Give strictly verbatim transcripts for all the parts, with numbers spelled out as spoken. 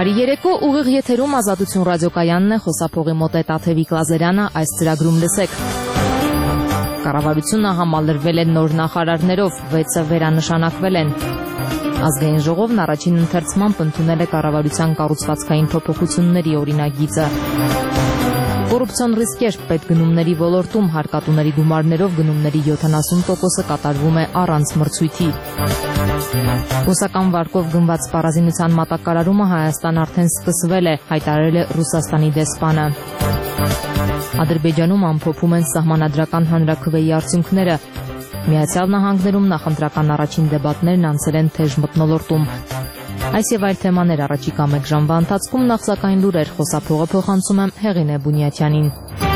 Բարի երեկո, ուղիղ եթերում Ազատություն ռադիոկայանն է, խոսափողի մոտ է Տաթևիկ Լազարյանը, այս ծրագրում լսեք։ Կառավարությունը համալրվել է նոր նախարարներով, վեցը վերանշանակվել են։ Ազգային ժողովն առաջին ընթերցմամբ ընդունել է կառավարության կառուցվածքային փոփոխությունների օրինագիծը։ Կոռուպցիոն ռիսկեր պետգնումների ոլորտում հարկատուների գումարներով գնումների յոթանասուն տոկոսը կատարվում է առանց մրցույթի։ Ռուսական վարկով գնված սպառազինության մատակարարումը Հայաստան արդեն սկսվել է, հայտարարել է Ռուսաստանի դեսպանը։ Ադրբեջանում ամփոփում են սահմանադրական հանրաքվեի արդյունքները։ Միացյալ Նահանգներում նախընտրական առաջին դեբատներն անցել են թեժ մթնոլորտում։ Այս եւ այլ թեմաներ առաջիկա մեկ ժամվա ընթացքում նախ սակայն լուրեր, խոսափողը փոխանցում եմ Հեղինե Բունյաթյանին։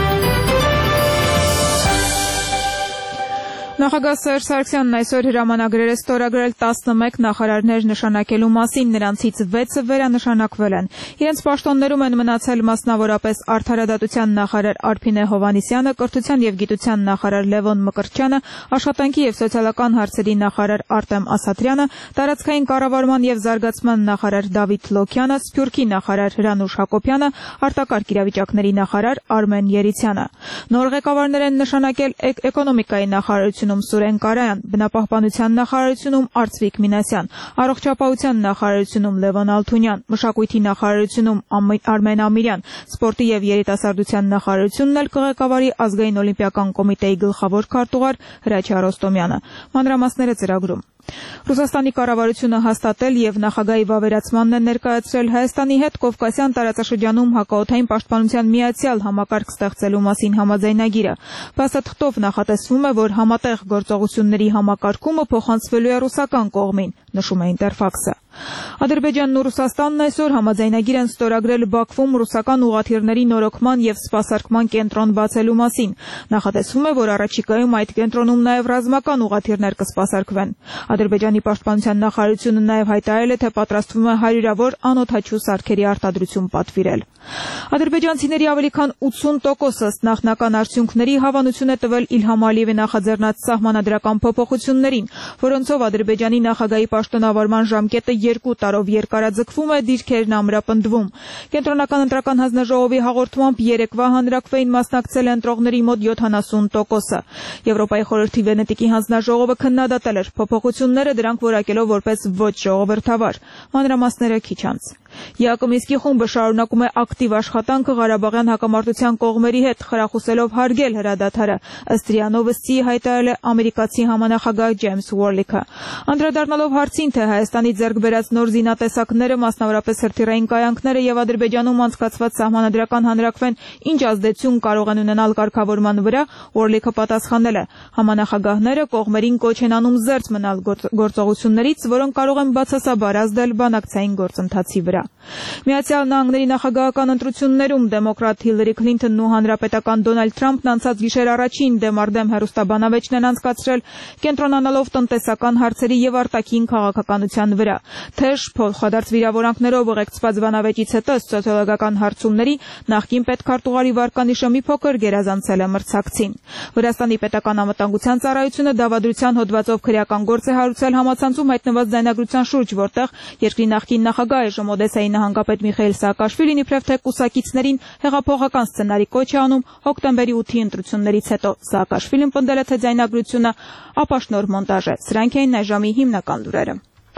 Նախագահ Սերժ Սարգսյանն այսօր հրամանագրեր է ստորագրել տասնմեկ նախարարներ նշանակելու մասին, նրանցից վեցը վերանշանակվել են։ Իրենց պաշտոններում են մնացել մասնավորապես Արդարադատության նախարար Արփինե Հովհաննիսյանը, Կրթության եւ Գիտության նախարար Լևոն Մկրտչյանը, Աշխատանքի եւ սոցիալական հարցերի նախարար Արտեմ Ասատրյանը, Տարածքային կառավարման եւ զարգացման նախարար Դավիթ Լոքյանը, Սփյուռքի նախարար Հրանուշ Հակոբյանը, Արտակարգ իրավիճակների նախարար Արմեն Երիցյանը։ Նոր ղեկավարներ են նշանակել էկոնոմիկայի նախարարություն Սուրեն Կարայան, Բնապահպանության նախարարությունում Արծվիկ Մինասյան, Առողջապահության նախարարությունում Լևոն Ալթունյան, Մշակույթի նախարարությունում Արմեն Ամիրյան, Սպորտի եւ երիտասարդության նախարարությունն էլ կղեկավարի Ազգային օլիմպիական կոմիտեի գլխավոր քարտուղար Հրաչյա Ռոստոմյանը։ Մանրամասները ծրագրում։ Ռուսաստանի կառավարությունը հաստատել եւ նախագահի վավերացմանն է ներկայացրել Հայաստանի հետ Կովկասյան տարածաշրջանում հակաօդային պաշտպանության միացյալ համակարգ ստեղծելու մասին համաձայնագիրը։ Փաստաթղթով նախատեսվում է, որ համատեղ գործողությունների համակարգումը փոխանցվելու է ռուսական կողմին, նշում է Ինտերֆաքսը։ Ադրբեջանն ու Ռուսաստանն այսօր համաձայնագիր են ստորագրել Բաքվում ռուսական ուղղաթիռների նորոգման եւ սպասարկման կենտրոն բացելու մասին։ Նախատեսվում է, որ առաջիկայում այդ կենտրոնում նաեւ ռազմական ուղղաթիռներ կսպասարկվեն։ Ադրբեջանի պաշտպանության նախարարությունը նաեւ հայտարարել է, թե պատրաստվում է հարյուրավոր անօդաչու սարքերի արտադրություն պատվիրել։ Ադրբեջանցիների ավելի քան ութսուն տոկոսը ըստ նախնական արդյունքների հավանություն է տվել Իլհամ Ալիևի նախաձեռնած սահմանադրական փոփոխություններին, որոնցով Ադրբեջանի նախագահի պաշտոնավարման ժամկետը երկու տարով երկարաձգվում է, դիրքերն ամրապնդվում։ Կենտրոնական ընտրական հանձնաժողովի հաղորդմամբ երեկվա հանրաքվեին մասնակցել են ընտրողների մոտ յոթանասուն տոկոսը։ Եվրոպայի խորհրդի Վենետիկի հանձնաժողովը քննադատել էր փոփոխությունները, դրանք որակելով որպես ոչ ժողովրդավար։ Մանրամասները քիչ անց։ Յակոմինսկի խումբը շարունակում է ակտիվ աշխատանքը Ղարաբաղյան հակամարտության կողմերի հետ, խրախուսելով հարգել հրադադարը, ըստ ՌԻԱ Նովոստի հայտարարել է ամերիկացի համանախագահ Ջեյմս Ուորլիքը։ Անդրադառնալով հարցին, թե Հայաստանի ձեռք բերած նոր զինատեսակները, մասնավորապես հրթիռային կայանքները եւ Ադրբեջանում անցկացված սահմանադրական հանրաքվեն ինչ ազդեցություն կարող են ունենալ կարգավորման վրա, Ուորլիքը պատասխանել է. համանախագահները կողմերին կոչ են անում զերծ մնալ գործողություններից, որոնք կարող են բացասաբար ազդել բանակցային գործընթացի վրա։ Միացյալ Նահանգների նախագահական ընտրություններում դեմոկրատ Հիլարի Քլինթոնն ու հանրապետական Դոնալդ Թրամփն անցած գիշեր առաջին դեմարդեմ հեռուստաբանավեճն են անցկացրել, կենտրոնանալով տնտեսական հարցերի եւ արտաքին քաղաքականության վրա։ Թեժ փոխադարձ վիրավորանքներով ուղեկցված բանավեճից հետո սոցիոլոգիական հարցումների նախկին պետքարտուղարի վարկանիշը մի փոքր գերազանցել է մրցակցին։ Վրաստանի պետական անվտանգության ծառայությունը դավադրության հոդվածով քրեական գործ է հարուցել համացանցում հայտնված ձայնագրության շուրջ, որտեղ երկրի նախկին նախագահ այժմ Օդեսայի նահանգապետ Միխայիլ Սաակաշվիլին իբրև թե կուսակիցներին հեղափոխական սցենարի կոչ է անում հոկտեմբերի ութի ընտրություններից հետո։ Սաակաշվիլին պնդել է, թե ձայնագրությունը ապաշնոր մոնտաժ է։ Սրանք էին այս ժամի հիմնական լուրերը։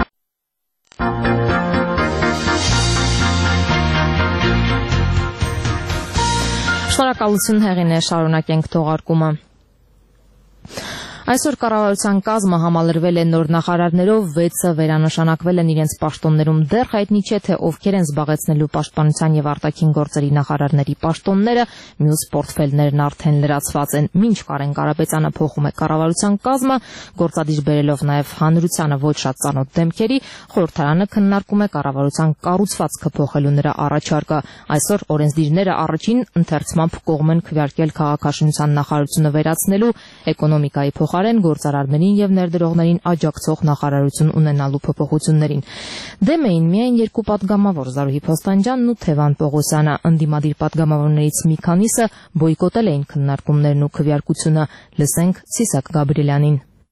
Շնորհակալություն Հեղինե, շարունակենք թողարկումը։ Այսօր կառավարության կազմը համալրվել է նոր նախարարներով, վեցը վերանշանակվել են իրենց պաշտոններում, դեռ հայտնի չէ, թե ովքեր են զբաղեցնելու պաշտպանության եւ արտաքին գործերի նախարարների պաշտոնները, մյուս պորտֆելներն արդեն լրացված են։ Մինչ Կարեն Կարապետյանը փոխում է կառավարության կազմը, գործադիր բերելով նաեւ հանրությանը ոչ շատ ծանոթ դեմքերի, խորհրդարանը քննարկում է կառավարության կառուցվածքը փոխելու նրա առաջարկը։ Այսօր օրենսդիրները առաջին ընթերցմամբ կողմ են քվեարկել քաղաքաշինության նախարարությունը վերացնելու, էկոնոմիկայի փոխարեն գործարարներին եւ ներդրողներին աջակցող նախարարություն ունենալու փոփոխություններին։ Դեմ էին միայն երկու պատգամավոր Զարուհի Փոստանջյանն ու Թևան Պողոսյանը։ Ընդդիմադիր պատգամավորներից մի քանիսը բոյկոտել էին քննարկումներն ու քվեարկությունը։ Լսենք Սիսակ Գաբրիելյանին։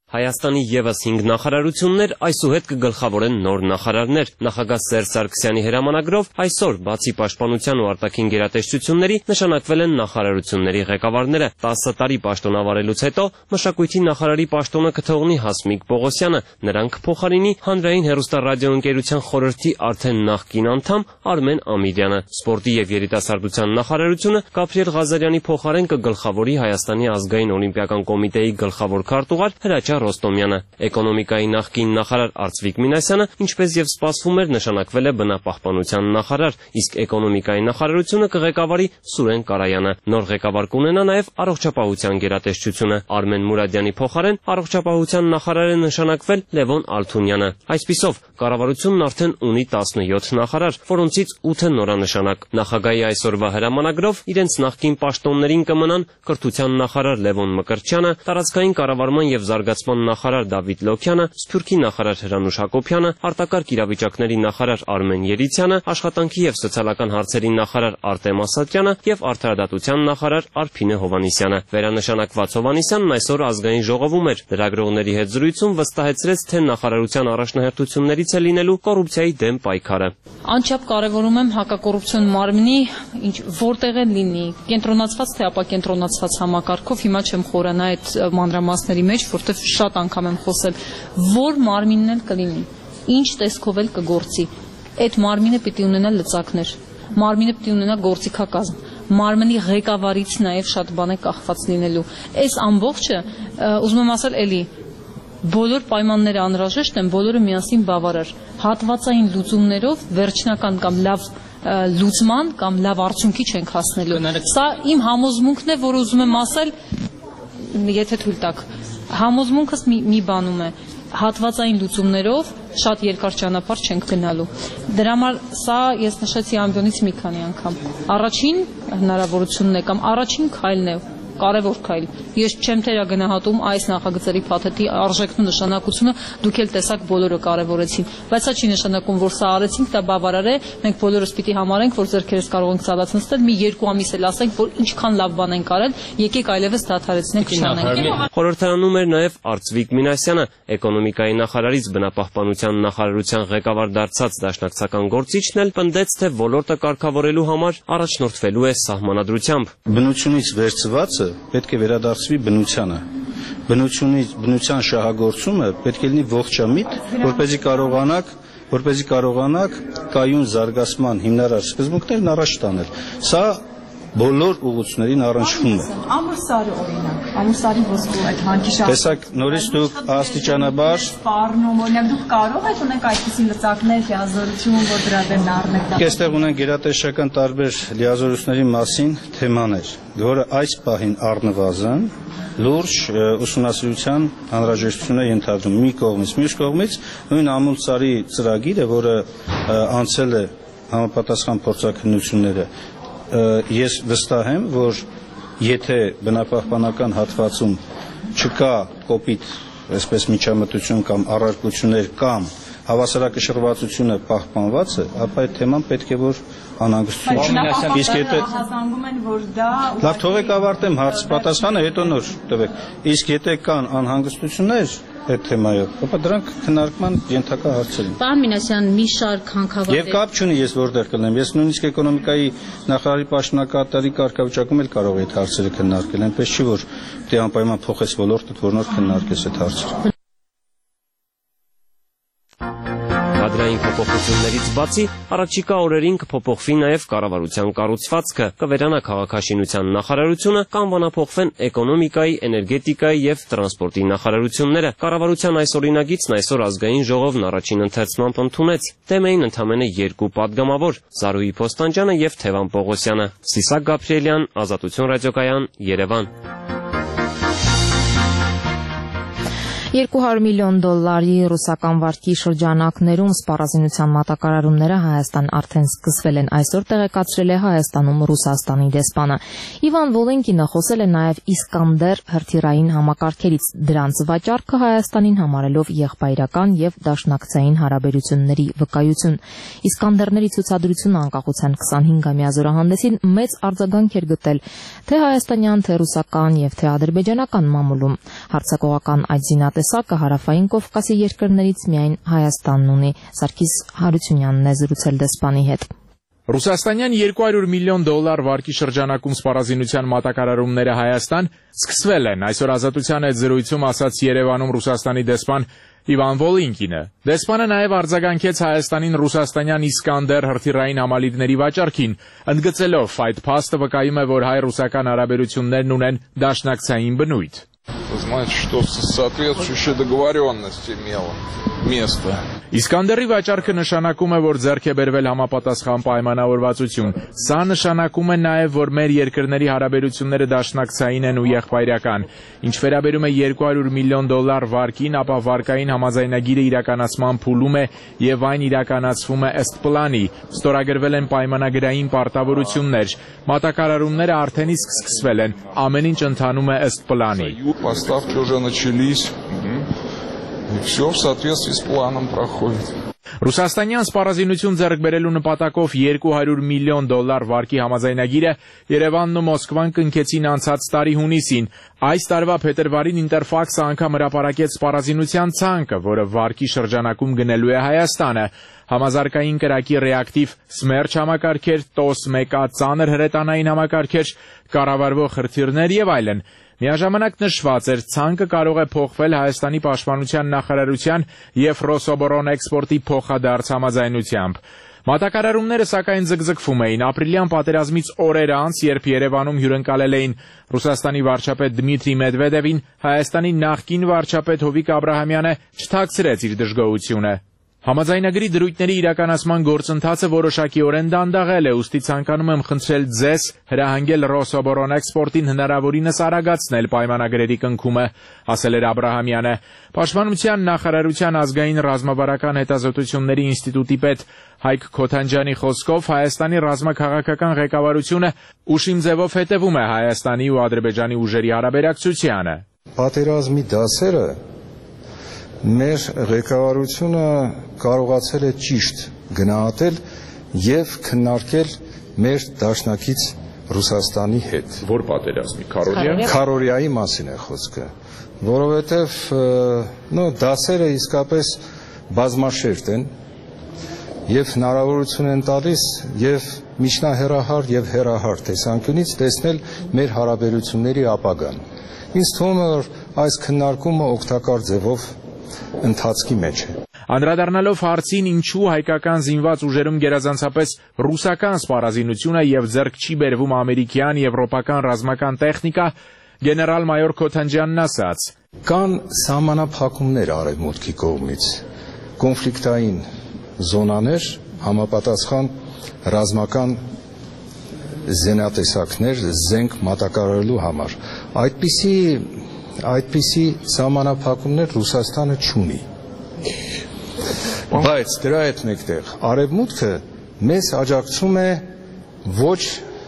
Հայաստանի ևս հինգ նախարարություններ այսուհետ կգլխավորեն նոր նախարարներ։ Նախագահ Սերժ Սարգսյանի հրամանագրով այսօր բացի պաշտպանության ու արտաքին գերատեսչությունների նշանակվել են նախարարությունների ղեկավարները։ տասը տարի պաշտոնավարելուց հետո մշակույթի նախարարի պաշտոնը կթողնի Հասմիկ Պողոսյանը, նրան կփոխարինի Հանրային հեռուստառադիոընկերության խորհրդի արդեն նախկին անդամ Արմեն Ամիրյանը։ Սպորտի և երիտասարդության նախարարությունը Գաբրիել Ղազարյանի փոխարեն կգլխավորի Հայաստանի ազգային օլիմպիական կոմիտեի գլխավոր քարտուղար Հրաչյա Ռոստոմյանը։ Էկոնոմիկայի նախկին նախարար Արծվիկ Մինասյանը, ինչպես եւ սպասվում էր, նշանակվել է բնապահպանության նախարար, իսկ էկոնոմիկայի նախարարությունը կղեկավարի Սուրեն Կարայանը։ Նոր ղեկավար կունենա նաեւ առողջապահության գերատեսչությունը։ Արմեն Մուրադյանի փոխարեն առողջապահության նախարար է նշանակվել Լևոն Ալթունյանը։ Այսպիսով, կառավարությունն արդեն ունի տասնյոթ նախարար, որոնցից ութը նորանշանակ։ Նախագահի այսօրվա հրամանագրով իրենց նախկին պաշտոններին կմնան կրթության նախարար Լևոն Մկրտչյանը, տարածքային կառավարման եւ զարգացման նախարար Դավիթ Լոքյանը, Սփյուռքի նախարար Հրանուշ Հակոբյանը, արտակարգ իրավիճակների նախարար Արմեն Երիցյանը, աշխատանքի եւ սոցիալական հարցերի նախարար Արտեմ Ասատրյանը եւ արդարադատության նախարար Արփինե Հովհաննիսյանը։ Վերանշանակված Հովհաննիսյանն այսօր ազգային ժողովում էր։ Լրագրողների հետ զրույցում վստահեցրեց, թե նախարարության առաջնահերթություններից է լինելու կոռուպցիայի դեմ պայքարը։ Անչափ կարևորում եմ հակակոռուպցիոն մարմնի ինչ որտեղ է լինի, կենտրոնացված թե ապակենտրոնացված համակարգով, հիմա չեմ խորանա այդ մանրամասների մեջ, որտեղ շատ անգամ եմ խոսել, որ մարմինն էլ կլինի, ինչ տեսքով էլ կգործի, այդ մարմինը պիտի ունենա լծակներ, մարմինը պիտի ունենա գործիքակազմ, մարմնի ղեկավարից նաև շատ բան է կախված լինելու։ Այս ամբողջը ուզում եմ ասել էլի բոլոր պայմանները անհրաժեշտ են, բոլորը միասին բավարար։ Հատվածային լուծումներով վերջնական կամ լավ լուծման կամ լավ արդյունքի չենք հասնելու։ Սա իմ համոզմունքն է, որ ուզում եմ ասել, եթե թույլ տաք, համոզմունքս մի, մի բանում է, հատվածային լուծումներով շատ երկար ճանապարհ չենք գնալու։ Դրա համար սա ես նշեցի ամբյոնից մի քանի անգամ։ Առաջին հնարավորությունն է կամ առաջին քայլն է, կարևոր քայլ։ Ես չեմ թերագնահատում այս նախագծերի փաթեթի արժեքն ու նշանակությունը, դուք էլ տեսաք բոլորը կարևորեցին, բայց սա չի նշանակում, որ սա արեցինք, դա բավարար է, մենք բոլորս պիտի համարենք, որ ձեռքերս կարող ենք ցավացնել, մի երկու ամիս էլ ասենք, որ ինչքան լավ բան ենք արել, եկեք այլևս դադարեցնենք չանենք։ Խորհրդարանում էր նաև Արծվիկ Մինասյանը, էկոնոմիկայի նախարարից բնապահպանության նախարարության ղեկավար դարձած դաշնակցական գործիչն էլ պնդեց, թե ոլորտը կարգավորելու համար առաջնորդվելու է սահմանադրությամբ։ Բնությունից վերցվածը պետք է վերադարձվի բնությանը։ Բնությունից բնության շահագործումը պետք է լինի ողջամիտ, որպեսզի կարողանաք, որպեսզի կարողանաք կայուն զարգացման հիմնարար սկզբունքներն առաջ տանել։ Սա բոլոր ուղղություններին առնչվում է։ Ամուսարի օրինակ, ամուսարի ոսկու այդ հանդիշարժ։ Տեսակ, նորից դուք աստիճանաբար սպառնում, օրինակ դուք կարող եք ունենք այդպիսի լծակներ, լիազորություն, որ դրա դեմ առնեք։ Այստեղ ունենք գերատեսչական տարբեր լիազորությունների մասին թեմաներ, որը այս պահին առնվազն լուրջ ուսումնասիրության անհրաժեշտություն է ենթադրում մի կողմից, մյուս կողմից նույն ամուսարի ծրագիրը, որը անցել է համապատասխան փորձաքննությունները, ես վստահ եմ, որ եթե բնապահպանական հատվածում չկա կոպիտ, այսպես միջամտություն կամ առարկություններ կամ հավասարակշռվածությունը պահպանված է, ապա այդ թեման պետք է որ անհանգստություն չունենա։ Իսկ եթե հասկանում են, որ դա լավ թողեք ավարտեմ հարցը, պատասխանը հետո նոր տվեք։ Իսկ եթե կան անհանգստություններ այդ թեմայով, ապա դրանք քննարկման ենթակա հարցեր են։ Պարոն Մինասյան, մի շարք հանքավայրեր։ Եվ կապ չունի ես որտեղ կլինեմ։ Ես նույնիսկ էկոնոմիկայի նախարարի պաշտոնակատարի կարգավիճակում էլ կարող եմ այդ հարցերը քննարկել, այնպես չի որ դե անպայման փոխես ոլորտը, որ նոր քննարկես այդ հարցերը։ Կադրային փոփոխություններից բացի առաջիկա օրերին կփոփոխվի նաև կառավարության կառուցվածքը, կվերանա քաղաքաշինության նախարարությունը, կանվանափոխվեն էկոնոմիկայի, էներգետիկայի եւ տրանսպորտի նախարարությունները։ Կառավարության այս օրինագիծն այսօր ազգային ժողովն առաջին ընթերցմամբ ընդունեց։ Դեմ էին ընդամենը երկու падգամավոր՝ Զարուհի Փոստանջյանը եւ Թևան Պողոսյանը։ Սիսակ Գաբրիելյան, Ազատություն ռադիոկայան, Երևան։ երկու հարյուր միլիոն դոլարի ռուսական վարկի շրջանակներում սպառազինության մատակարարումները Հայաստան արդեն սկսվել են, այսօր տեղեկացրել է Հայաստանում Ռուսաստանի դեսպանը։ Իվան Վոլենկինը խոսել է նաև Իսկանդեր հրթիռային համակարգերից, դրանց վաճառքը Հայաստանին համարելով եղբայրական եւ դաշնակցային հարաբերությունների վկայություն։ Իսկանդերների ցուցադրությունը անկախության քսանհինգամյա զորահանդեսին մեծ արձագանք էր գտել թե հայաստանյան, թե ռուսական եւ թե ադրբեջանական մամուլում։ Հարցակողական այդ զինատեսակը տեսակը հարավային Կովկասի երկրներից միայն Հայաստանն ունի։ Սարգիս Հարությունյանն է զրուցել դեսպանի հետ։ Ռուսաստանյան երկու հարյուր միլիոն դոլար վարկի շրջանակում սպառազինության մատակարարումները Հայաստան սկսվել են։ Այսօր Ազատության հետ զրույցում ասաց Երևանում Ռուսաստանի դեսպան Իվան Վոլինկինը։ Դեսպանը նաև արձագանքեց Հայաստանին ռուսաստանյան Իսկանդեր հրթիռային համալիրների վաճառքին, ընդգծելով այդ փաստը վկայում է, որ հայ-ռուսական հարաբերություններն ունեն դաշնակցային բնույթ։ Вы знаете, что соответствующая договоренность имела место. Իսկանդերի վաճառքը նշանակում է, որ ձեռք է բերվել համապատասխան պայմանավորվածություն։ Սա նշանակում է նաև, որ մեր երկրների հարաբերությունները դաշնակցային են ու եղբայրական։ Ինչ վերաբերում է երկու հարյուր միլիոն դոլար վարկին, ապա վարկային համաձայնագիրը իրականացման փուլում է եւ այն իրականացվում է ըստ պլանի։ Ստորագրվել են պայմանագրային պարտավորություններ։ Մատակարարումները արդեն իսկ սկսվել են։ Ամեն ինչ ընթանում է ըստ պլանի։ Поставки уже начались. И все в соответствии с планом проходит. Ռուսաստանյան սպառազինություն ձեռք բերելու նպատակով երկու հարյուր միլիոն դոլար վարկի համաձայնագիրը Երևանն ու Մոսկվան կնքեցին անցած տարի հունիսին։ Այս տարվա փետրվարին Ինտերֆաքսը անգամ հրապարակեց սպառազինության ցանկը, որը վարկի շրջանակում գնելու է Հայաստանը։ Համազարգային կրակի ռեակտիվ Սմերչ համակարգեր, տոս մեկ A ծանր հրետանային համակարգեր, կառավարվող հրթիռներ եւ այլն։ Միաժամանակ նշված էր, ցանկը կարող է փոխվել Հայաստանի պաշտպանության նախարարության եւ Ռոսոբոռնէքսպորտի փոխադարձ համաձայնությամբ։ Մատակարարումները սակայն ձգձգվում էին ապրիլյան պատերազմից օրեր անց, երբ Երևանում հյուրընկալել էին Ռուսաստանի վարչապետ Դմիտրի Մեդվեդևին, Հայաստանի նախկին վարչապետ Հովիկ Աբրահամյանը չթաքցրեց իր դժգոհությունը։ Համաձայնագրի դրույթների իրականացման գործընթացը որոշակիորեն դանդաղել է, ուստի ցանկանում եմ խնդրել ձեզ հրահանգել Ռոսոբոռնէքսպորտին հնարավորինս արագացնել պայմանագրերի կնքումը, ասել էր Աբրահամյանը։ Պաշտպանության նախարարության ազգային ռազմավարական հետազոտությունների ինստիտուտի պետ Հայկ Քոթանջյանի խոսքով Հայաստանի ռազմաքաղաքական ղեկավարությունը ուշիմ ձևով հետևում է Հայաստանի ու Ադրբեջանի ուժերի հարաբերակցությանը։ Պատերազմի դասերը մեր ղեկավարությունը կարողացել է ճիշտ գնահատել եւ քննարկել մեր դաշնակից Ռուսաստանի հետ։ Որ պատերազմի Քարորիա Քարորիայի մասին է խոսքը, որովհետեւ նո դասերը իսկապես բազմաշերտ են եւ հնարավորություն են տալիս եւ միջնահեռահար եւ հեռահար տեսանկյունից տեսնել մեր հարաբերությունների ապագան։ Ինձ թվում է, որ այս քննարկումը օգտակար ձևով ընթացքի մեջ է։ Անդրադառնալով հարցին, ինչու հայկական զինված ուժերում գերազանցապես ռուսական սպառազինությունը եւ ձեռք չի բերվում ամերիկյան, եվրոպական ռազմական տեխնիկա, գեներալ-մայոր Քոթանջյանն ասաց. Կան սահմանափակումներ արևմուտքի կողմից, կոնֆլիկտային զոնաներ, համապատասխան ռազմական զենատեսակներ, զենք մատակարարելու համար։ Այդպիսի Այդպիսի սահմանափակումներ Ռուսաստանը չունի։ Բայց դրա հետ մեկտեղ արևմուտքը մեզ աջակցում է ոչ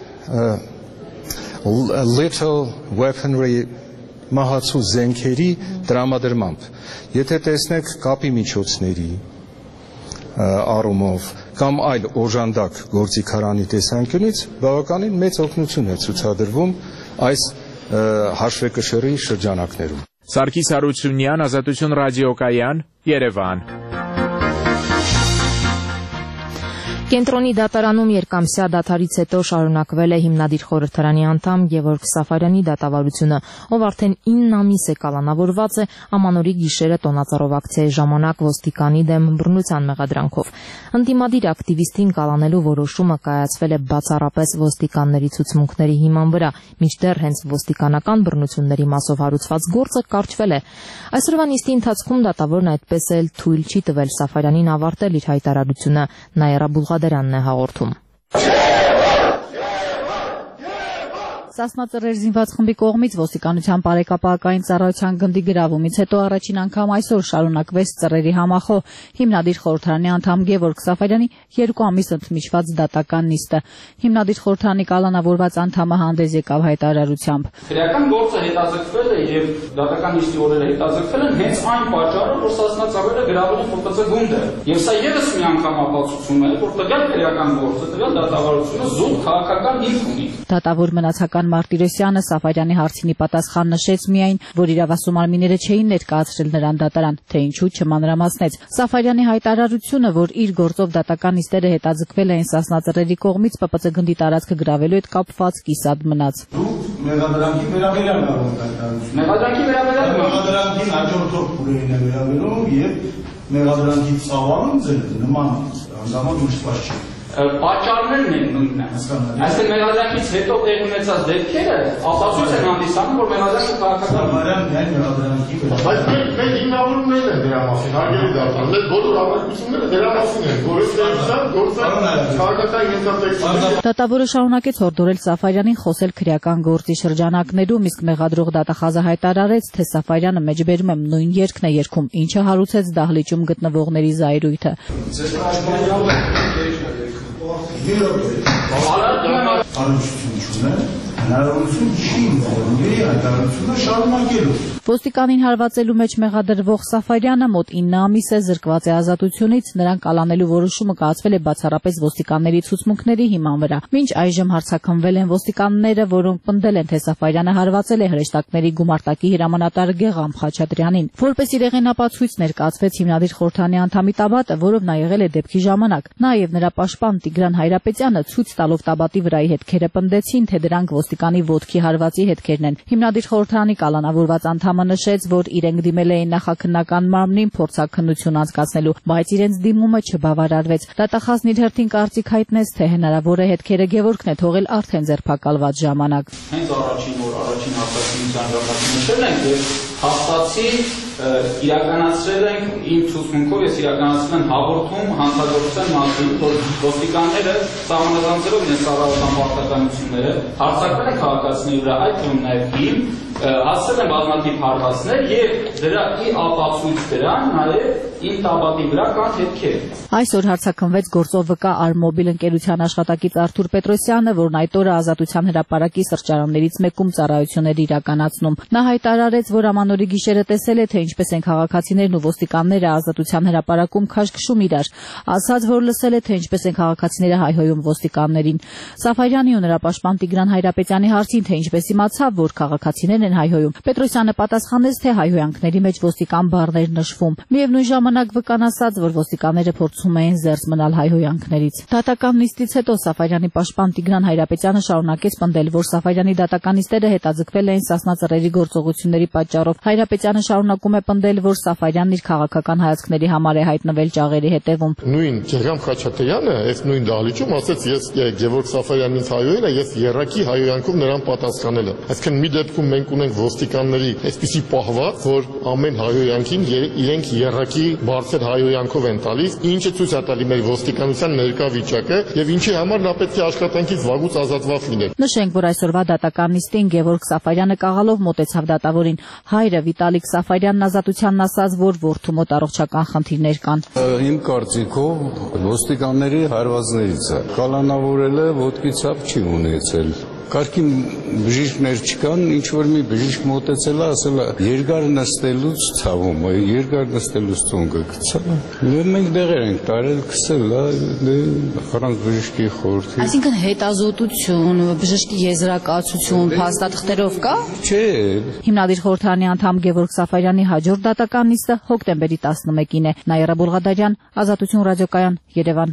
little weaponry մահացու զենքերի տրամադրմամբ։ Եթե տեսնեք կապի միջոցների առումով կամ այլ օժանդակ գործիքարանի տեսանկյունից, բավականին մեծ օգնություն է ցուցադրվում այս հաշվեկշռի շրջանակներում։ Սարգիս Հարությունյան, Ազատություն ռադիոկայան, Երևան։ Կենտրոնի դատարանում երկամսյա դադարից հետո շարունակվել է հիմնադիր խորհրդարանի անդամ Գևորգ Սաֆարյանի դատավարությունը, ով արդեն ինը ամիս է կալանավորված է ամանորի գիշերը տոնածառով ակցիայի ժամանակ ոստիկանի դեմ բռնության մեղադրանքով։ Ընդդիմադիր ակտիվիստին կալանելու որոշումը կայացվել է բացառապես ոստիկանների ցուցմունքների հիման վրա, մինչդեռ հենց ոստիկանական բռնությունների մասով հարուցված գործը կարճվել է։ Այսօրվա նիստի ընթացքում դատավորն այդպես էլ թույլ չի տվել Սաֆարյանին ավարտել իր հայտարարությունը, Նաիրա Բուլղադարյանն է հաղորդում։ Սասնա ծռեր զինված խմբի կողմից ոստիկանության բարեկապահական ծառայության գնդի գրավումից հետո առաջին անգամ այսօր շարունակվեց ծռերի համախոհ հիմնադիր խորհրդարանի անդամ Գևորգ Սաֆարյանի երկու ամիս ընդմիջված դատական նիստը։ Հիմնադիր խորհրդարանի կալանավորված անդամը հանդես եկավ հայտարարությամբ։ Քրեական գործը հետաձգվել է եւ դատական նիստի օրերը հետաձգվել են հենց այն պատճառով, որ Սասնա ծռերը գրավել են Ֆ Կ Ց գունդը։ Եվ սա եւս մի անգամ ապացուցում է, որ տվյալ քրեական գործը, տվյալ դատավարությունը զուտ քաղաքական հիմք ունի։ Դատավոր մնացական Տեր Մարտիրոսյանը Սաֆարյանի հարցին ի պատասխան նշեց միայն, որ իրավասու մարմինները չէին ներկայացրել նրան դատարան, թե ինչու չմանրամասնեց։ Սաֆարյանի հայտարարությունը, որ իր գործով դատական նիստերը հետաձգվել էին Սասնա Ծռերի կողմից Պ Պ Ց գնդի տարածքը գրավելու հետ կապված կիսատ մնաց։ Մեղադրանքի վերաբերյալ կարող եք հայտարարություն։ Մեղադրանքի վերաբերյալ մեղադրանքին հաջորդող փուլերին է վերաբերում եւ մեղադրանքի ծավալը ձեր նման հանգամանք մշտված չի։ Պատճառներն են նույնն է։ Այսինքն մեղադրանքից հետո տեղի ունեցած դեպքերը ապացույց են հանդիսանում, որ մեղադրանքը քաղաքական միայն մեղադրանքի վրա։ Բայց մենք հիմնավորումներն են դրա մասին, հարգելի դատան, մեր բոլոր ավանդությունները դրա մասին են, գործունեության, գործային քաղաքական ենթատեքստը։ Դատավորը շարունակեց հորդորել Սաֆարյանին խոսել քրեական գործի շրջանակներում, իսկ մեղադրող դատախազը հայտարարեց, թե Սաֆարյանը մեջբերում է նույն երգն է երգում, ինչը հարուցեց դահլիճում գտնվողների զայրույթը։ Հնարավորություն չի ունի հայտարարությունը շարունակելու։ Ոստիկանին հարվածելու մեջ մեղադրվող Սաֆարյանը մոտ ինը ամիս է զրկված է ազատությունից, նրան կալանելու որոշումը կայացվել է բացառապես ոստիկանների ցուցմունքների հիման վրա։ Մինչ այժմ հարցաքննվել են ոստիկանները, որոնք պնդել են, թե Սաֆարյանը հարվածել է հրեշտակների գումարտակի հրամանատար Գեգամ Խաչատրյանին։ Որպես իրեղենապացույց ներկայացվեց հիմնադիր խորհրդանի անդամի Տաբատը, որով նա եղել է դեպքի ժամանակ։ Նաև նրա պաշտպան Տիգրան Հայրապետյանը ցույց տալով Տաբատի վրայի հետքերը պնդեցին, թե դրանք ոստիկանի ոտքի հարվածի հետքերն են։ Հիմնադիր խորհրդանի կալանավորված անդամը նշեց, որ իրենք դիմել էին նախաքննական մարմնին փորձաքննություն անցկացնելու, բայց իրենց դիմումը չբավարարվեց։ Դատախազն իր հերթին կարծիք հայտնեց, թե հնարավոր է հետքերը Գևորգն է թողել արդեն ձերբակալված ժամանակ։ Հենց առաջին օր առաջին հաստատության ժամանակ նշել ենք եւ հաստատի իրականացրել ենք իմ ցուցմունքով ես իրականացրել եմ հաղորդում հանցագործության մասին, որ ոստիկանները սահմանազանցելով իրենց կառավարական պարտականությունները հարձակվել են քաղաքացիների վրա, այդ թվում նաև իմ, հասցրել են բազմաթիվ հարվածներ եւ դրա ի ապացույց դրան նաև իմ Տաբատի վրա կան հետքեր։ Այսօր հարցաքննվեց գործով վկա Արմոբիլ ընկերության աշխատակից Արթուր Պետրոսյանը, որն այդ օրը Ազատության հրապարակի սրճարաններից մեկում ծառայություններ իրականացնում։ Նա հայտարարեց, որ ամանորի գիշերը տեսել է, թե ինչպես են քաղաքացիներն ու ոստիկանները Ազատության հրապարակում քաշքշում իրար, ասաց, որ լսել է, թե ինչպես են քաղաքացիները հայհոյում ոստիկաններին։ Սաֆարյանի ու նրա պաշտպան Տիգրան Հայրապետյանի հարցին, թե ինչպես իմացավ, որ քաղաքացիներն են հայհոյում, Պետրոսյանը պատասխանեց, թե հայհոյանքների մեջ ոստիկան բառներ նշվում։ Միևնույն ժամանակ վկան ասաց, որ ոստիկանները փորձում էին զերծ մնալ հայհոյանքներից։ Դատական նիստից հետո Սաֆարյանի պաշտպան Տիգրան Հայրապետյանը շարունակեց պնդել, որ Սաֆարյանի դատական նիստերը հետաձգվել էին Սասնա Ծռերի գործողությունների պատճառով։ Հայրապետյանը շարունակում է պնդել, որ Սաֆարյանն իր քաղաքական հայացքների համար է հայտնվել ճաղերի հետևում։ Նույն Գեգամ Խաչատրյանը այս նույն դահլիճում ասաց, ես Գևորգ Սաֆարյանին հայոյել եմ, ես երակի հայոյանքով նրան պատասխանել եմ։ Այսինքն մի դեպքում մենք ունենք ոստիկանների այսպիսի պահված, որ ամեն հայոյանքին իրենք երակի բարձր հայոյանքով են տալիս, ինչը ցույց է տալի մեր ոստիկանության ներկա վիճակը եւ ինչի համար նա պետք է աշխատանքից վաղուց ազատված լիներ։ Նշենք, որ այսօրվա դատական նիստին Գևորգ Սաֆարյանը կաղալով մոտեցավ դատավորին։ Հայրը Վիտալիկ Սաֆարյանն ազատությանն ասաց, որ որդու մոտ առողջական խնդիրներ կան։ Իմ կարծիքով ոստիկանների հարվածներից է։ Կալանավորել է, ոտքի ցավ չի ունեցել։ Կարգին բժիշկներ չկան, ինչ որ մի բժիշկ մոտեցել է, ասել է երկար նստելուց ցավում է, երկար նստելուց ծունկը գցել է։ Եվ մենք դեղեր ենք տարել, քսել է, առանց բժշկի խորհրդի։ Այսինքն հետազոտություն, բժշկի եզրակացություն, փաստաթղթերով կա։ Չէ։ Հիմնադիր խորհրդանի անդամ Գևորգ Սաֆարյանի հաջորդ դատական նիստը հոկտեմբերի տասնմեկին է։ Նաիրա Բոլղադարյան, Ազատություն ռադիոկայան, Երևան։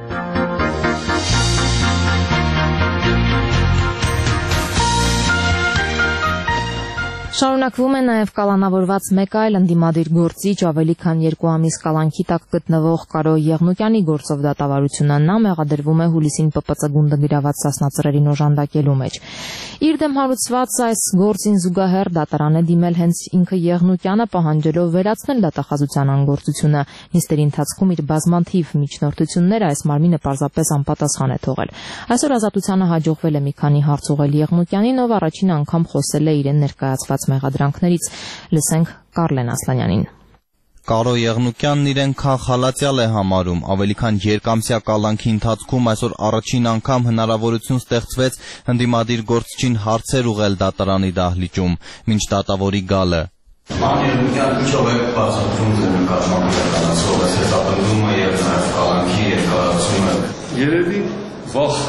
Շարունակվում է նաև կալանավորված մեկ այլ ընդդիմադիր գործիչ, ավելի քան երկու ամիս կալանքի տակ գտնվող Կարո Եղնուկյանի գործով դատավարությունը։ Նա մեղադրվում է հուլիսին Պ Պ Ց գունդը գրաված Սասնա Ծռերին օժանդակելու մեջ։ Իր դեմ հարուցված այս գործին զուգահեռ դատարան է դիմել հենց ինքը Եղնուկյանը, պահանջելով վերացնել դատախազության անգործությունը։ Նիստերի ընթացքում իր բազմաթիվ միջնորդությունները այս մարմինը պարզապես անպատասխան է թողել։ Այսօր Ազատությանը հաջողվել է մի քանի հարց ուղղել Եղնուկյանին, ով առաջին անգամ խոսել է իրեն ներկայացված մեղադրանքներից։ Լսենք Կարլեն Ասլանյանին։ Կարո Եղնուկյանն իրեն քաղաքալացյալ է համարում։ Ավելի քան երկամսյա կալանքի ընթացքում այսօր առաջին անգամ հնարավորություն ստեղծվեց ընդդիմադիր գործչին հարցեր ուղղել դատարանի դահլիճում, մինչ դատավորի գալը։ Պարոն Եղնուկյան, ինչով է բացատրում ձեր նկատմամբ իրականացվող այս հետապնդումը եւ նաեւ կալանքի երկարացումը։ Երևի վաղ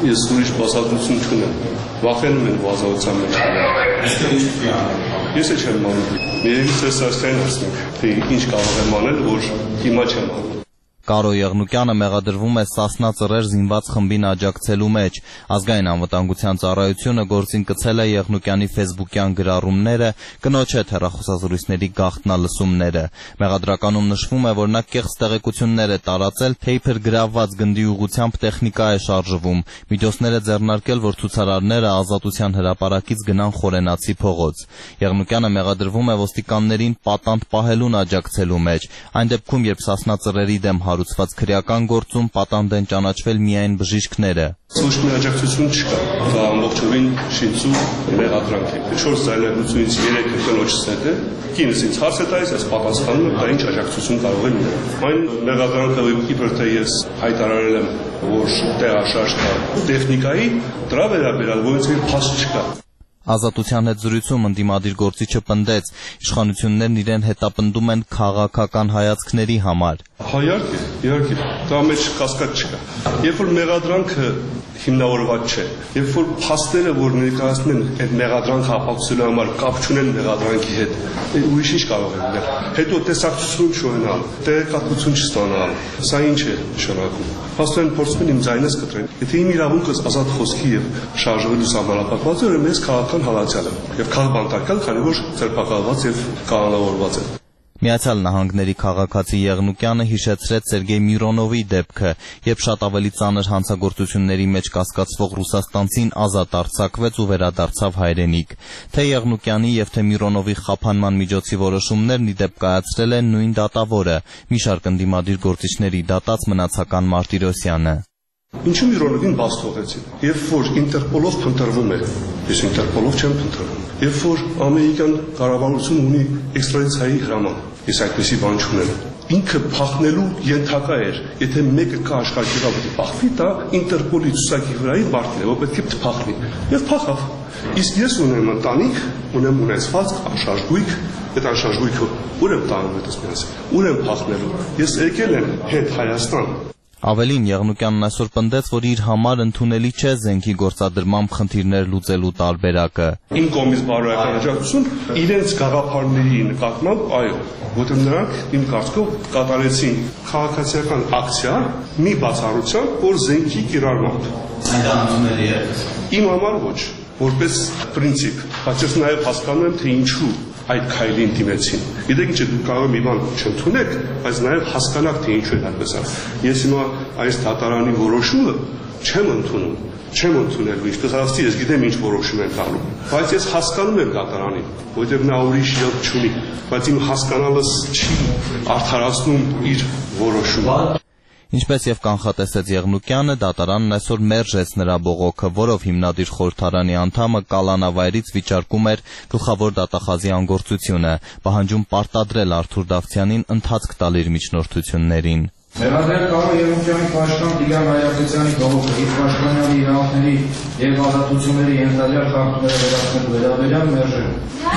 ես ուրիշ բացատրություն չունեմ։ Վախենում են վազալության մեջ։ Այստեղ ինչ պետք է անել։ Ես էլ չեմ անում։ Երևի Սերժ Սարգսյանն ասենք, թե ինչ կարող եմ անել, որ հիմա չեմ անում։ Կարո Եղնուկյանը մեղադրվում է Սասնա ծռեր զինված խմբին աջակցելու մեջ։ Ազգային անվտանգության ծառայությունը գործին կցել է Եղնուկյանի ֆեյսբուքյան գրառումները, կնոջ հետ հեռախոսազրույցների գաղտնալսումները։ Մեղադրականում նշվում է, որ նա կեղծ տեղեկություններ է տարածել, թե իբր գրավված գնդի ուղղությամբ տեխնիկա է շարժվում, վիդեոսներ է ձեռնարկել, որ ցուցարարները Ազատության հրապարակից գնան Խորենացի փողոց։ Եղնուկյանը մեղադրվում է ոստիկաններին պատանդ պահելուն աջակցելու մեջ, այն դեպքում, երբ Սասնա ծռերի դեմ հարուցված քրեական գործում պատանդ են ճանաչվել միայն բժիշկները։ Ոչ մի աջակցություն չկա, դա ամբողջովին շինծու մեղադրանք է։ Չորս ծայրագությունից երեքը կնոջս հետ է, կինս ինձ հարց է տալիս, ես պատասխանում եմ, դա ինչ աջակցություն կարող է լինել։ Այն մեղադրանքը, իբր թե ես հայտարարել եմ, որ տեղաշարժ կա տեխնիկայի, դրա վերաբերյալ ոնց որ փաստ չկա։ Ազատության հետ զրույցում ընդդիմադիր գործիչը պնդեց, իշխանություններն իրեն հետապնդում են քաղաքական հայացքների համար։ Իհարկե, իհարկե, դա մեջ կասկած չկա։ Երբ որ մեղադրանքը հիմնավորված չէ, երբ որ փաստերը, որ ներկայացնում են այդ մեղադրանքը ապացուցելու համար կապ չունեն մեղադրանքի հետ, ուրիշ ինչ կարող է լինել։ Հետո տեսակցություն չունենալ, տեղեկատվություն չստանալ, սա ինչ է նշանակում։ Փաստորեն փորձում են իմ ձայնս կտրեն։ Եթե իմ իրավունքս ազատ խոսքի եւ շարժվելու սահմանափակված է, ուրեմն ես քաղաքական հալածյալ եմ եւ քաղբանտարկել, քանի որ ձերբակալված եւ կանոնավորված է։ Միացյալ Նահանգների քաղաքացի Եղնուկյանը հիշեցրեց Սերգեյ Միրոնովի դեպքը, երբ շատ ավելի ծանր հանցագործությունների մեջ կասկածվող ռուսաստանցին ազատ արձակվեց ու վերադարձավ հայրենիք։ Թե Եղնուկյանի եւ թե Միրոնովի խափանման միջոցի որոշումներն ի դեպ կայացրել են նույն դատավորը, մի շարք ընդդիմադիր գործիչների դատած Մնացական Մարտիրոսյանը։ Ինչու Միրոնովին բաց թողեցին։ Երբ որ Ինտերպոլով փնտրվում է, ես Ինտերպոլով չեմ փնտրվում։ Երբ որ ամերիկյան կառավարությունը ունի էքստրադիցիայի հրաման, ես այդպեսի բան չունեմ։ Ինքը փախնելու ենթակա էր, եթե մեկը կա աշխարհի վրա պետք է փախվի, դա Ինտերպոլի ցուցակի վրայի մարդն է, որ պետք է փախնի։ Եվ փախավ։ Իսկ ես ունեմ ընտանիք, ունեմ ունեցված անշարժույթ, այդ անշարժույթը ուր եմ տանում այդպես միասին։ Ուր եմ փախնելու։ Ես եկել եմ հետ Հայաստան։ Ավելին Եղնուկյանն այսօր պնդեց, որ իր համար ընդունելի չէ զենքի գործադրմամբ խնդիրներ լուծելու տարբերակը։ Իմ կողմից բարոյական աջակցություն իրենց գաղափարների նկատմամբ, այո, որտեղ նրանք իմ կարծիքով կատարեցին քաղաքացիական ակցիա մի բացառությամբ, որ զենքի կիրառմամբ։ Այդ ընդունելի է։ Իմ համար ոչ, որպես պրինցիպ, բայց ես նաև հասկանում եմ, թե ինչու այդ քայլին դիմեցին։ Գիտեք ինչ է, դուք կարող եք մի բան չընդունեք, բայց նաև հասկանաք, թե ինչու է այդպես ա։ Ես հիմա այս դատարանի որոշումը չեմ ընդունում, չեմ ընդունելու, ինչպես ասացի, ես գիտեմ ինչ որոշում են տալու, բայց ես հասկանում եմ դատարանին, որովհետև նա ուրիշ ելք չունի, բայց իմ հասկանալս չի արդարացնում իր որոշումը։ Ինչպես եւ կանխատեսեց Եղնուկյանը, դատարանն այսօր մերժեց նրա բողոքը, որով հիմնադիր խորհրդարանի անդամը կալանավայրից վիճարկում էր գլխավոր դատախազի անգործությունը, պահանջում պարտադրել Արթուր Դավթյանին ընթացք տալ իր միջնորդություններին։ Մեղադրել Կարո Եղնուկյանի պաշտպան Տիգրան Հայրապետյանի բողոքը իր պաշտպանյալի իրավունքների եւ ազատությունների ենթադրյալ խախտումները վերացնելու վերաբերյալ մերժել։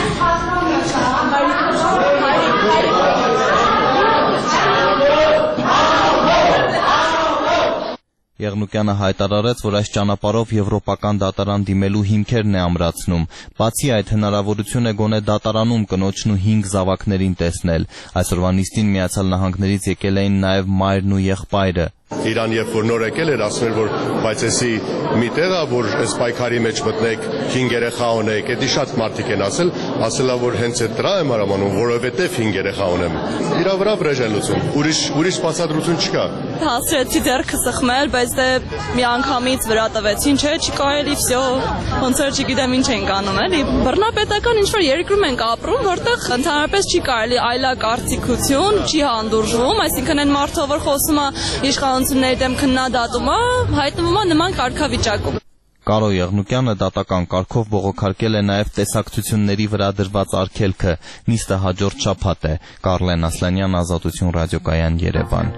Եղնուկյանը հայտարարեց, որ այս ճանապարհով եվրոպական դատարան դիմելու հիմքերն է ամրացնում։ Բացի այդ, հնարավորություն է գոնե դատարանում կնոջն ու հինգ զավակներին տեսնել։ Այսօրվա նիստին Միացյալ Նահանգներից եկել էին նաև մայրն ու եղբայրը։ Իրան երբ որ նոր եկել էր ասում էր, որ բայց էսի մի տեղ է, որ այս պայքարի մեջ մտնեք, հինգ երեխա ունեք, էդի շատ մարդիկ են ասել, ասելա որ հենց այդ դրա եմ արամանում, որովհետև հինգ երեխա ունեմ։ Իրա վրա վրեժ են լուծում։ Ուրիշ ուրիշ բացատրություն չկա։ Հասրեցի ձեռքը սխմել, բայց դե մի անգամից վրա տվեցին, չէ, չի կարելի, վсё, ոնց որ չգիտեմ ինչ ենք անում, էլի։ Բռնապետական ինչ որ երկրում ենք ապրում, որտեղ ընդհանրապես չի կարելի այլակարծիքություն, չի հանդուրժվում, այսինքն այն մարդը, որ խոսում է իշխանությունների դեմ քննադատում է, հայտնվում է նման կարգավիճակում։ Կարո Եղնուկյանը դատական կարգով բողոքարկել է նաև տեսակցությունների վրա դրված արգելքը։ Նիստը հաջորդ շաբաթ է։ Կարլեն Ասլանյան, Ազատություն ռադիոկայան, Երևան։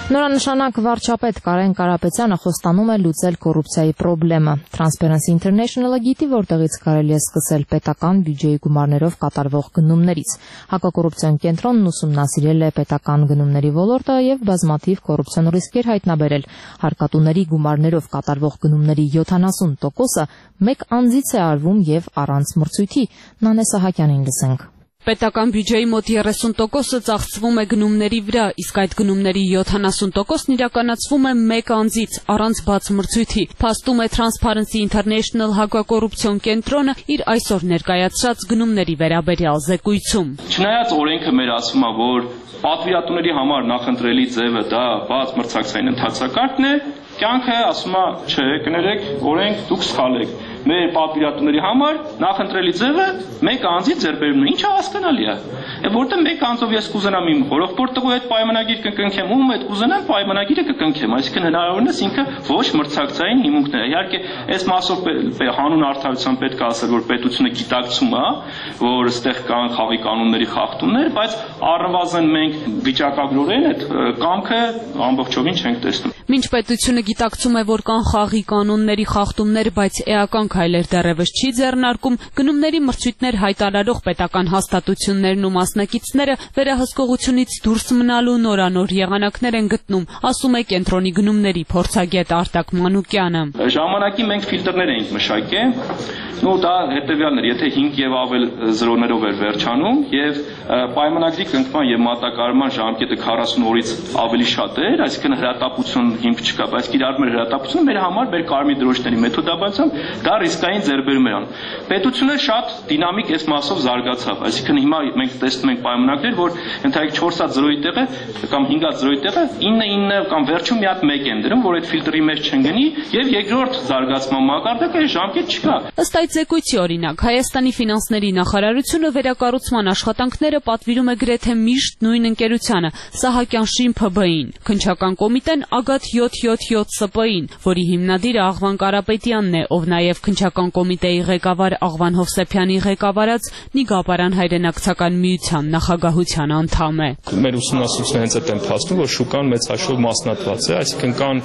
Նորանշանակ վարչապետ Կարեն Կարապետյանը խոստանում է լուծել կոռուպցիայի խնդրը։ Transparency International-ը գիտի, որտեղից կարելի է սկսել պետական բյուջեի գումարներով կատարվող գնումներից։ Հակակոռուպցիոն կենտրոնն ուսումնասիրել է պետական գնումների ոլորտը եւ բազմաթիվ կոռուպցիոն ռիսկեր հայտնաբերել։ Հարկատուների գումարներով կատարվող գնումների յոթանասուն տոկոսը մեկ անձից է արվում եւ առանց մրցույթի։ Նանե Սահակյանին լսենք։ Պետական բյուջեի մոտ երեսուն տոկոսը ծախսվում է գնումների վրա, իսկ այդ գնումների յոթանասուն տոկոսն իրականացվում է մեկ անձից, առանց բաց մրցույթի, փաստում է Transparency International հակակոռուպցիոն կենտրոնը իր այսօր ներկայացրած գնումների վերաբերյալ զեկույցում։ Չնայած օրենքը մեր ասում է, որ պատվիրատուների համար նախընտրելի ձևը դա բաց մրցակցային ընթացակարգն է, կյանքը ասում է, չէ, կներեք, օրենք դուք սխալ եք։ Մեր պատվիրատուների համար նախընտրելի ձևը մեկ անձի ձեռբերումն է, ինչը հասկանալի է։ Որտեղ մեկ անձով ես կուզենամ իմ հորեղբորդ տղու հետ պայմանագիր կկնքեմ, ում հետ կուզենամ պայմանագիրը կկնքեմ, այսինքն հնարավորինս ինքը ոչ մրցակցային հիմունքներ է։ Իհարկե, այս մասով հանուն արդարության պետք է ասել, որ պետությունը գիտակցում է, որ այստեղ կան խաղի կանոնների խախտումներ, բայց առնվազն մենք վիճակագրորեն այդ կամքը ամբողջովին չենք տեսնում։ Մինչ պետությունը գիտակցում է, որ կան խաղի կանոնների խախտումներ, բայց էական քայլեր դեռևս չի ձեռնարկում, գնումների մրցույթներ հայտարարող պետական հաստատություններն ու մասնակիցները վերահսկողությունից դուրս մնալու նորանոր եղանակներ են գտնում, ասում է կենտրոնի գնումների փորձագետ Արտակ Մանուկյանը։ Ժամանակի մենք ֆիլտրներ էինք մշակել, ու դա հետևյալն էր, եթե հինգ եւ ավել զրոներով էր վերջանում եւ պայմանագրի կնքման եւ մատակարարման ժամկետը քառասուն օրից ավելի շատ էր, այսինքն հրատապություն հիմք չկա, բայց կիրառում էր հրատապությունը մեր համար մեր կարմիր դրոշների մեթոդաբանությամբ դա ռիսկային ձեռբերում էր անում։ Պետությունը շատ դինամիկ այս մասով զարգացավ, այսինքն հիմա մենք տեսնում ենք պայմանագրեր, որ ընդհանրիկ չորս հատ զրոյի տեղը կամ հինգ հատ զրոյի տեղը ինը ինը կամ վերջում մի հատ մեկ են դրում, որ այդ ֆիլտրի մեջ չընկնի եւ երկրորդ զարգացման մակարդակը այս ժամկետ չկա։ Ըստ այդ զեկույցի օրինակ, Հայաստանի ֆինանսների նախարարությունը վերակառուցման աշխատանքները պատվիրում է գրեթե միշտ նույն ընկերությանը՝ Սահակյան-Շին Փ B-ին, Քննչական կոմիտեն Ագատ յոթ յոթ յոթ S P -ին, որի հիմնադիրը Աղվան Կարապետյանն է, ով նաև Քննչական կոմիտեի ղեկավար Աղվան Հովսեփյանի ղեկավարած Նիգապարան հայրենակցական միության նախագահության անդամ է։ Մեր ուսումնասիրությունը հենց այդ են փաստում, որ շուկան մեծ հաշվով մասնատված է, այսինքն կան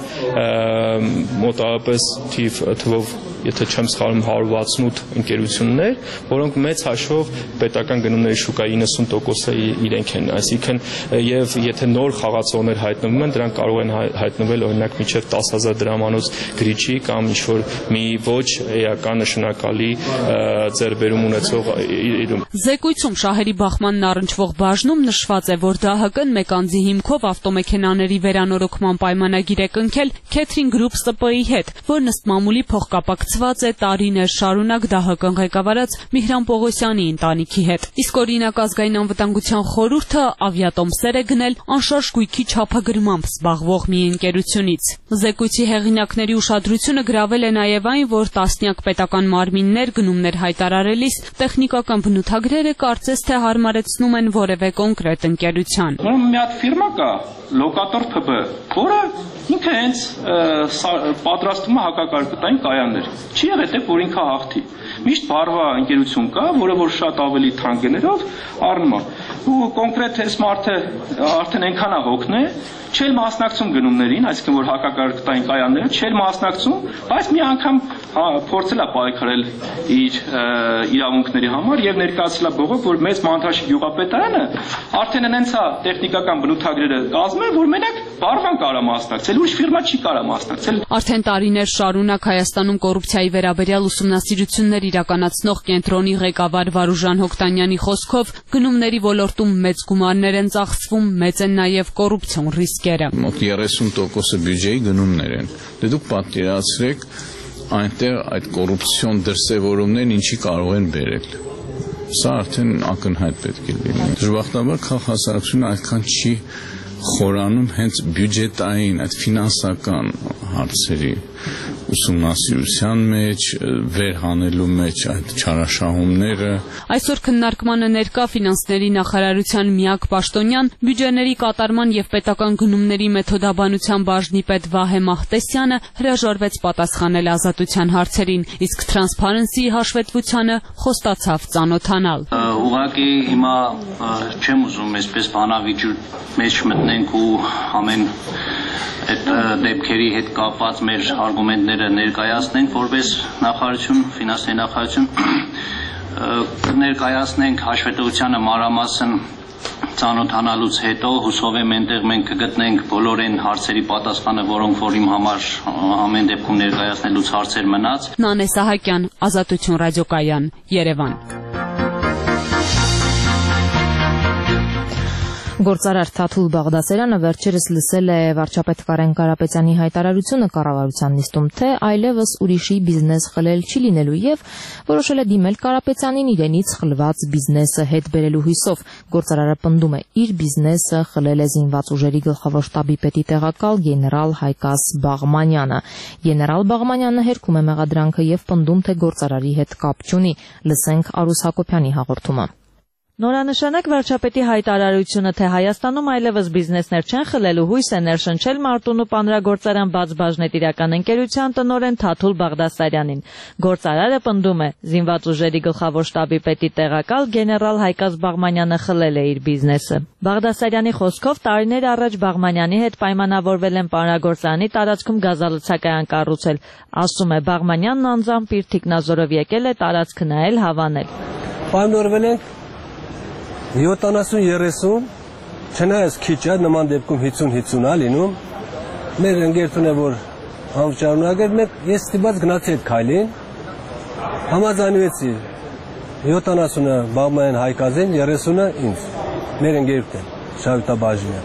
մոտավորապես թիվ թվով, եթե չեմ սխալվում, հարյուր վաթսունութ ընկերություններ, որոնք մեծ հաշվով պետական գնումների շուկայի իննսուն տոկոսը իրենք են, այսինքն եւ եթե նոր խաղացողներ հայտնվում են, դրանք կարող են հայտնվել օրինակ մինչեւ տասը հազար դրամանոց գրիչի կամ ինչ որ մի ոչ էական նշանակալի ձեռբերում ունեցող իրում։ Զեկույցում շահերի բախմանն առնչվող բաժնում նշված է, որ Դա Հ Կ-ն մեկ անձի հիմքով ավտոմեքենաների վերանորոգման պայմանագիր է կնքել Catering Group S P-ի հետ, որն ըստ մամուլի փոխկապակցված է տարիներ շարունակ Դա Հ Կ-ն ղեկավարած Միհրան Պողոսյանի ընտանիքի հետ։ Իսկ օրինակ ազգային անվտանգության խորհուրդը ավիատոմսեր է գնել անշարժ գույքի չափագրմամբ զբաղվող մի ընկերությունից։ Զեկույցի հեղինակների ուշադրությունը գրավել է նաև այն, որ տասնյակ պետական մարմիններ գնումներ հայտարարելիս տեխնիկական բնութագրերը կարծես թե հարմարեցնում են որևէ կոնկրետ ընկերության։ Մի հատ ֆիրմա կա, Լոկատոր Փ B, որը ինքը հենց պատրաստում է հակակարգտային կայաններ։ Չի եղել թե որ ինքը հաղթի։ Միշտ բարվա ընկերություն կա, որը որ շատ ավելի թանկներով առնում է։ Ու կոնկրետ այս մարդը արդեն այնքան է հոգն է, չել մասնակցում գնումներին, այսինքն որ հակակարգտային կայանները չել մասնակցում, բայց մի անգամ փորձել է պայքարել իր իրավունքների համար եւ ներկայացրել է բողոք, որ մեծ Մանթաշի գյուղապետարանը արդեն այնց է տեխնիկական բնութագրերը կազմել, որ մենակ բարվան կարա մասնակցել, ուրիշ ֆիրմա չի կարա մասնակցել։ Արդեն տարիներ շարունակ Հայաստանում կոռուպցիայի վերաբերյալ ուսումնասիրություններ իրականացնող կենտրոնի ղեկավար Վարուժան Հոկտանյանի խոսքով գնումների ոլորտում մեծ գումարներ են ծախսվում, մեծ են նաև կոռուպցիոն ռիսկերը։ Մոտ երեսուն տոկոսը բյուջեի գնումներ են։ Դե դուք պատկերացրեք այնտեղ այդ կոռուպցիոն դրսևորումներն ինչի կարող են բերել։ Սա արդեն ակնհայտ պետք է լինի։ Դժբախտաբար քաղաքացիությունը այդքան չի խորանում հենց բյուջետային, այդ ֆինանսական հարցերի ուսումնասիրության մեջ, վերհանելու մեջ այդ չարաշահումները։ Այսօր քննարկմանը ներկա ֆինանսների նախարարության միակ պաշտոնյան, բյուջեների կատարման եւ պետական գնումների մեթոդաբանության բաժնի պետ Վահե Մահտեսյանը հրաժարվեց պատասխանել Ազատության հարցերին, իսկ Transparency հաշվետվությանը խոստացավ ծանոթանալ։ Ուղղակի հիմա չեմ ուզում այսպես բանավիճու մեջ մտնենք ու ամեն այդ դեպքերի հետ կապված մեր արգումենտները ներկայացնենք որպես նախարարություն, ֆինանսների նախարարություն, ներկայացնենք հաշվետվությանը մանրամասն ծանոթանալուց հետո հուսով եմ այնտեղ մենք կգտնենք բոլոր այն հարցերի պատասխանը, որոնք որ իմ համար ամեն դեպքում ներկայացնելուց հարցեր մնաց։ Նանե Սահակյան, Ազատություն ռադիոկայան, Երևան։ Գործարար Թաթուլ Բաղդասարյանը վերջերս լսել է վարչապետ Կարեն Կարապետյանի հայտարարությունը կառավարության նիստում, թե այլևս ուրիշի բիզնես խլել չի լինելու եւ որոշել է դիմել Կարապետյանին իրենից խլված բիզնեսը հետ բերելու հույսով։ Գործարարը պնդում է, իր բիզնեսը խլել է զինված ուժերի գլխավոր շտաբի պետի տեղակալ գեներալ Հայկաս Բաղմանյանը։ Գեներալ Բաղմանյանը հերքում է մեղադրանքը եւ պնդում, թե գործարարի հետ կապ չունի։ Լսենք Արուս Հակոբյանի հաղորդումը։ Նորանշանակ վարչապետի հայտարարությունը, թե Հայաստանում այլևս բիզնեսներ չեն խլելու, հույս է ներշնչել Մարտունու պանրագործարան բաց բաժնետիրական ընկերության տնօրեն Թաթուլ Բաղդասարյանին։ Գործարարը պնդում է, զինված ուժերի գլխավոր շտաբի պետի տեղակալ գեներալ Հայկաս Բաղմանյանը խլել է իր բիզնեսը։ Բաղդասարյանի խոսքով տարիներ առաջ Բաղմանյանի հետ պայմանավորվել են պանրագործարանի տարածքում գազալցակայան կառուցել։ Ասում է, Բաղմանյանն անձամբ իր թիկնազորով եկել է տարածքը նայել, հավանել։ Պայմանավորվել ենք յոթանասուն երեսուն, չնայած քիչ է, նման դեպքում հինգ հինգ է լինում, մեր ընկերությունը, որ համճարունակ էր, մենք ես ստիպված գնացի այդ քայլին, համաձայնվեցի յոթանասունը Բաղմանյան Հայկազին, երեսունը ինձ, մեր ընկերություն, Շահութաբաժինը։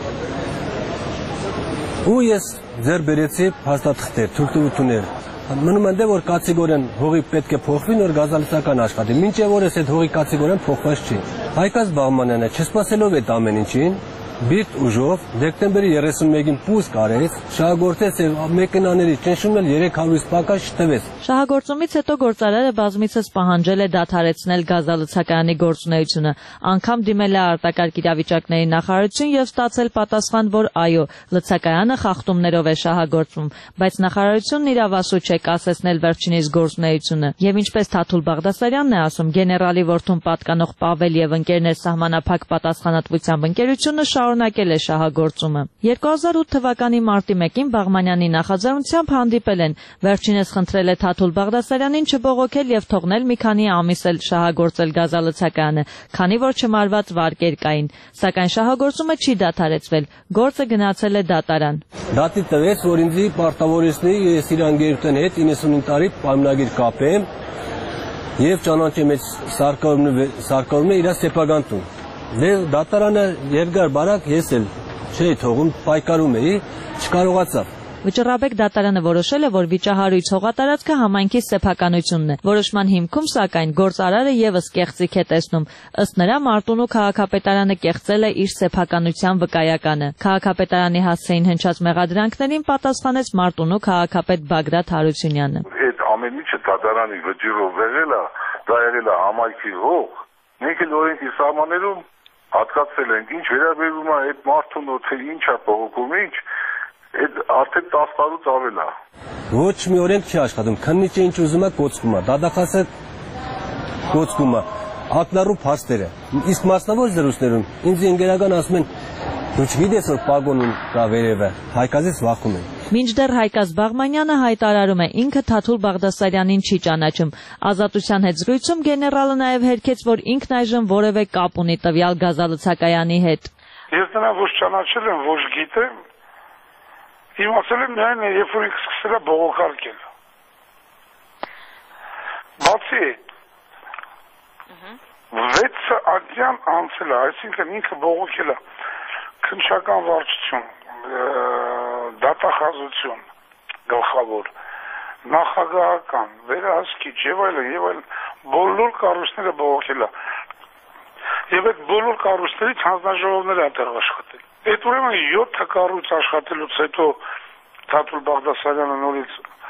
Ու ես ձեռք բերեցի փաստաթղթեր, թույլտվություններ։ Մնում են դե որ կատեգորիան հողի պետք է փոխվի, նոր գազալցական աշխատի։ Մինչև օրս այդ հողի կատեգորիան փոխված չի։ Հայկաս Բաղմանյանը չսպասելով այդ ամեն ինչին, բիտ ուժով դեկտեմբերի երեսունմեկին պուս կարեց, շահագործեց եւ մեքենաների ճնշումն էլ երեք հարյուրից պակաս չտվեց։ Շահագործումից հետո գործարարը բազմիցս պահանջել է դադարեցնել գազալցակայանի գործունեությունը, անգամ դիմել է արտակարգ իրավիճակների նախարարություն եւ ստացել պատասխան, որ այո, լցակայանը խախտումներով է շահագործվում, բայց նախարարությունն իրավասու չէ կասեցնել վերջինիս գործունեությունը։ Եվ ինչպես Թաթուլ Բաղդասարյանն է ասում, գեներալի որդուն պատկանող Պավել եւ ընկերներ սահմանափակ պատասխանատվությամբ ընկերությունը շարունակել է շահագործումը։ երկու հազար ութ թվականի մարտի մեկին Բաղմանյանի նախաձեռնությամբ հանդիպել են, վերջինս խնդրել է Թաթուլ Բաղդասարյանին չբողոքել եւ թողնել մի քանի ամիս էլ շահագործել գազալցակայանը, քանի որ չմարված վարկեր կային, սակայն շահագործումը չի դադարեցվել, գործը գնացել է դատարան։ Դատի տվեց, որ ինձ պարտավորեցնի ես իր ընկերության հետ իննսունհինգ տարի պայմանագիր կապեմ եւ ճանաչեմ այդ սարկավորումն իր սեփական տուն։ Դե դատարանը երկար բարակ ես էլ չէի թողում, պայքարում էի, չկարողացավ։ Վճռաբեկ դատարանը որոշել է, որ վիճահարույց հողատարածքը համայնքի սեփականությունն է։ Որոշման հիմքում, սակայն, գործարարը եւս կեղծիք է տեսնում։ Ըստ նրա, Մարտունու քաղաքապետարանը կեղծել է իր սեփականության վկայականը։ Քաղաքապետարանի հասցեին հնչած մեղադրանքներին պատասխանեց Մարտունու քաղաքապետ Բագրատ Հարությունյանը։ Այդ ամեն ինչը դատարանի վճիռով եղել է, դա եղել է համայնքի հող։ Մենք էլ օրենքի սահմաններում հատկացրել ենք, ինչ վերաբերում է այդ մարդուն, թե ինչ է բողոքում, ինչ, այդ արդեն տասը տարուց ավել է։ Ոչ մի օրենք չի աշխատում, քննիչը ինչ ուզում է կոծկում է, դադախասը կոծկում է, ակնառու փաստերը։ Իսկ մասնավոր զրույցներում ինձ ընկերական ասում են, դու չգիտես որ պագոնում կա վերևը, Հայկազից վախում են։ Մինչդեռ Հայկաս Բաղմանյանը հայտարարում է, ինքը Թաթուլ Բաղդասարյանին չի ճանաչում։ Ազատության հետ զրույցում գեներալը նաև հերքեց, որ ինքն այժմ որևէ կապ ունի տվյալ գազալցակայանի հետ։ Ես նրան ոչ ճանաչել եմ, ոչ գիտեմ։ Իմացել եմ միայն, երբ որ ինքը սկսել է բողոքարկել։ Բացի վեց ադյան անցել է, այսինքն ինքը բողոքել է քննչական վարչություն, դատախազություն գլխավոր, նախագահական, վերահսկիչ եւ այլն եւ այլն բոլոր կառույցները բողոքել է։ Եվ այդ բոլոր կառույցներից հանձնաժողովներ են տեղ աշխատել։ Այդ ուրեմն յոթ կառույց աշխատելուց հետո Թաթուլ Բաղդասարյանը նորից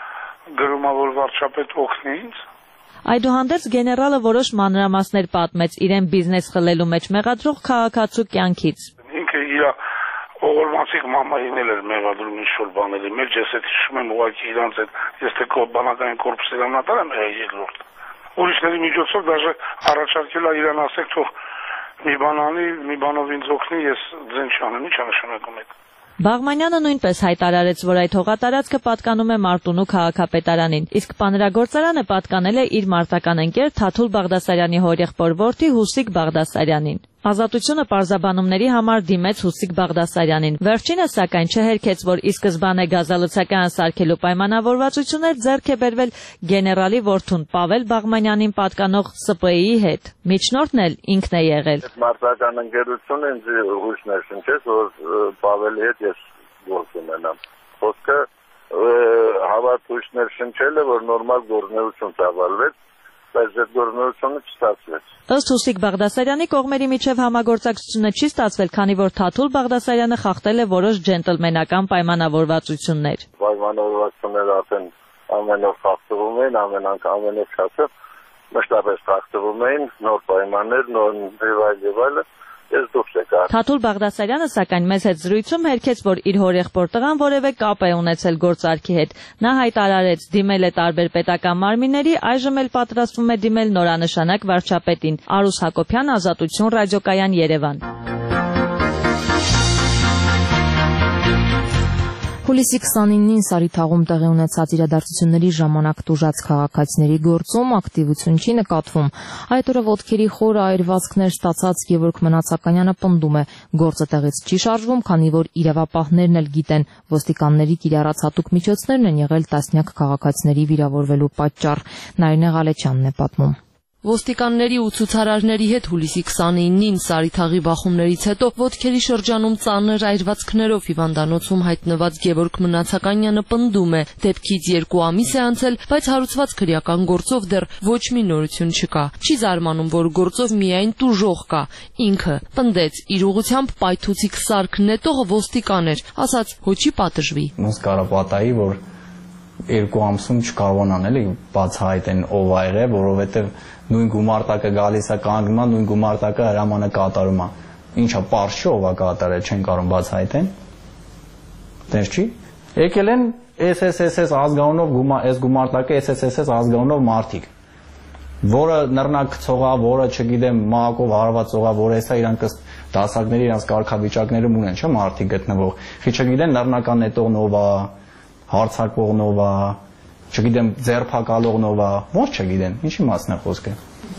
գրում է, որ վարչապետ օգնի ինձ։ Այդուհանդերձ գեներալը որոշ մանրամասներ պատմեց իրեն բիզնես խլելու մեջ մեղադրող քաղաքացու կյանքից։ Ինքը իր ողորմածիկ մամային էլ էր մեղադրում ինչ-որ բաների մեջ, ես այդ հիշում եմ ուղղակի իրանց այդ, ես թե բանակային կորպուսի հրամանատար եմ եղել երկրորդ։ Ուրիշների միջոցով դաժե առաջարկել է իրան ասեք թող մի բան անի, մի բանով ինձ օգնի, ես ձեն չանեմ, ի՞նչ է նշանակում այդ։ Բաղմանյանը նույնպես հայտարարեց, որ այդ հողատարածքը պատկանում է Մարտունու քաղաքապետարանին, իսկ Պաներագործարանը պատկանել է իր մարտական ընկեր Թաթուլ Բաղդասարյանի հորեղբոր որդի Հուսիկ Բաղդասարյանին։ Ազատությունը պարզաբանումների համար դիմեց Հուսիկ Բաղդասարյանին։ Վերջինը սակայն չհերքեց, որ ի սկզբանե գազալցական սարքելու պայմանավորվածություններ ձեռք է բերվել գեներալի որդուն Պավել Բաղմանյանին պատկանող Ս Պ Ի-ի հետ։ Միջնորդն էլ ինքն է եղել։ Մարտական ընկերությունը ինձ հույս ներշնչեց, որ Պավելի հետ ես գործ ունենամ։ Խոսքը հավատ հույս ներշնչել է, որ նորմալ գործունեություն ծավալվեց, բայց այդ գործունեությունը չստացվեց։ Ըստ Հուսիկ Բաղդասարյանի կողմերի միջև համագործակցությունը չի ստացվել, քանի որ Թաթուլ Բաղդասարյանը խախտել է որոշ ջենտլմենական պայմանավորվածություններ։ Պայմանավորվածությունները արդեն ամենով խախտվում էին, ամեն անգամ ամենով շատը մշտապես խախտվում էին, նոր պայմաններ, նոր եւ այլ եւ այլը։ Ես դուրս եկա։ Թաթուլ Բաղդասարյանը սակայն մեծ հետ զրույցում հերքեց, որ իր հորեղբոր տղան որևէ կապ է ունեցել գործարքի հետ։ Նա հայտարարեց, դիմել է տարբեր պետական մարմինների, այժմ էլ պատրաստվում է դիմել նորանշանակ վարչապետին։ Արուս Հակոբյան, Ազատություն, Ռադիոկայան, Երևան։ Հուլիսի քսանինին Սարիթաղում տեղի ունեցած իրադարձությունների ժամանակ տուժած քաղաքացիների գործում ակտիվություն չի նկատվում։ Այդ օրը ոտքերի խորը այրվածքներ ստացած Գևորգ Մնացականյանը պնդում է, գործը տեղից չի շարժվում, քանի որ իրավապահներն էլ գիտեն, ոստիկանների կիրառած հատուկ միջոցներն են եղել տասնյակ քաղաքացիների վիրավորվելու պատճառ։ Նարինե Ղալեչյանն է պատմում։ Ոստիկանների ու ցուցարարների հետ հուլիսի քսանինին Սարիթաղի բախումներից հետո ոտքերի շրջանում ծանր այրվածքներով հիվանդանոցում հայտնված Գևորգ Մնացականյանը պնդում է, դեպքից երկու ամիս է անցել, բայց հարուցված քրեական գործով դեռ ոչ մի նորություն չկա։ Չի զարմանում, որ գործով միայն տուժող կա։ Ինքը պնդեց, իր ուղղությամբ պայթուցիկ սարք նետող ոստիկան էր, ասաց հոչի պատժվի։ Ոնց կարա պատահի, որ երկու ամսում չկարողանան էլի բացահայտեն ով ա եղել, որովհետև նույն գումարտակը գալիս է կանգնում է, նույն գումարտակը հրամանը կատարում է։ Ինչա պարզ չի ով է կատարել, չեն կարող բացահայտեն։ Տես չի։ Եկել են S S S S ազգանունով գումա, այս գումարտակը S S S S ազգանունով մարդիկ, որը նռնակցողա, որը չգիտեմ մակով հարվածողա, որ հեսա իրանք դասակների իրանք կարգավիճակներում ունեն, չէ՞ մարդիկ գտնվող։ Խի չգիտեն նռնական նետողնով է, հարցակողնով է, չգիտեմ ձերբակալողնով է, ո՞նց չգիտեն, ինչի մասն է խոսքը։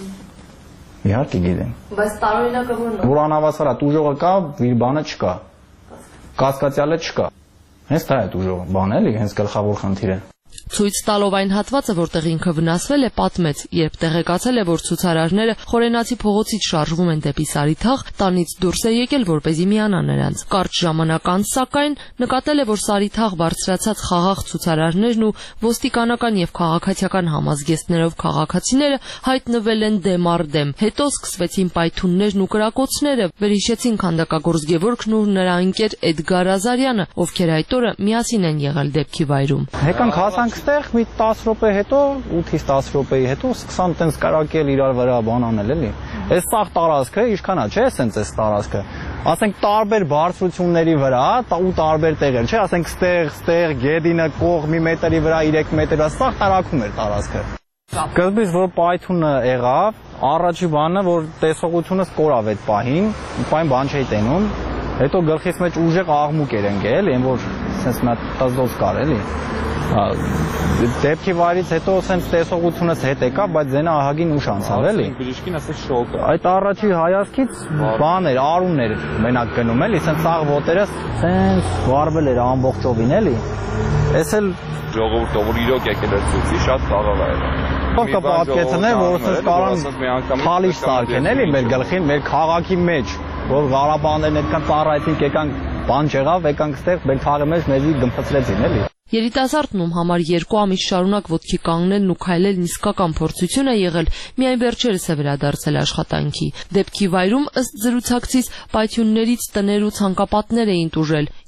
Իհարկե գիտեն։ Բայց տարօրինակը ո՞րն է։ Որ անհավասար է, տուժողը կա, իր բանը չկա։ Կասկածյալը չկա։ Հենց դա է տուժողը, բան էլի, հենց գլխավոր խնդիրը։ Ցույց տալով այն հատվածը, որտեղ ինքը վնասվել է, պատմեց, երբ տեղեկացել է, որ ցուցարարները Խորենացի փողոցից շարժվում են դեպի Սարիթաղ, տանից դուրս է եկել, որպեսզի միանա նրանց։ Կարճ ժամանակ անց, սակայն, նկատել է, որ Սարիթաղ բարձրացած խաղաղ ցուցարարներն ու ոստիկանական եւ քաղաքացիական համազգեստներով քաղաքացիները հայտնվել են դեմ առ դեմ։ Հետո սկսվեցին պայթուններն ու կրակոցները, վերհիշեցին քանդակագործ Գևորգն ու նրա ընկեր Էդգար Ազարյանը, ովքեր այդ օրը միասին են եղել դեպքի վայրում։ Եկանք հասանք ստեղ մի տասը րոպե հետո, ութից տասը րոպեի հետո սկսան տենց կարակել իրար վրա բան անել էլի։ Այս սաղ տարածքը ինչքան է, չէ՞, սենց այս տարածքը։ Ասենք տարբեր բարձրությունների վրա ու տարբեր տեղեր, չէ՞, ասենք ստեղ, ստեղ, գեդինը կող մի մետրի վրա երեք մետր, սաղ տարածքում էր տարածքը։ Սկզբից որ պայթունը եղավ, առաջի բանը որ տեսողությունս կորավ այդ պահին, պայն բան չէի տենում, հետո գլխից մեջ ուժեղ աղմուկ էր ընկել, այն որ սենց մի հատ տզոց կար էլի։ Դեպքի վայրից հետո սենց տեսողությունս հետ եկա, բայց ձենը ահագին ուշ անցավ էլի։ Բժիշկին ասեց շոկ է։ Այդ առաջի հայացքից բան էր, արուն էր մենակ գնում էլի, սենց սաղ ոտերը սենց վարվել էր ամբողջովին էլի։ Էս էլ ժողովուրդը որ իրոք եկել էր ցույցի, շատ խաղաղ է եղել։ Ո՞նք պատկեցնել, որ սենց կարան թալիշ սարքեն էլի մեր գլխին, մեր քաղաքի մեջ, որ Ղարաբաղներն այդքան ծառայեցին, եկանք բան չեղավ, եկանք ստեղ մեր քաղաքի մեջ մեզի գմփցրեցին էլի։ Երիտասարդն ում համար երկու ամիս շարունակ ոտքի կանգնելն ու քայլելն իսկական փորձություն է եղել, միայն վերջերս է վերադարձել աշխատանքի։ Դեպքի վայրում ըստ զրուցակցից պայթյուններից տներ ու ցանկապատներ էին տուժել,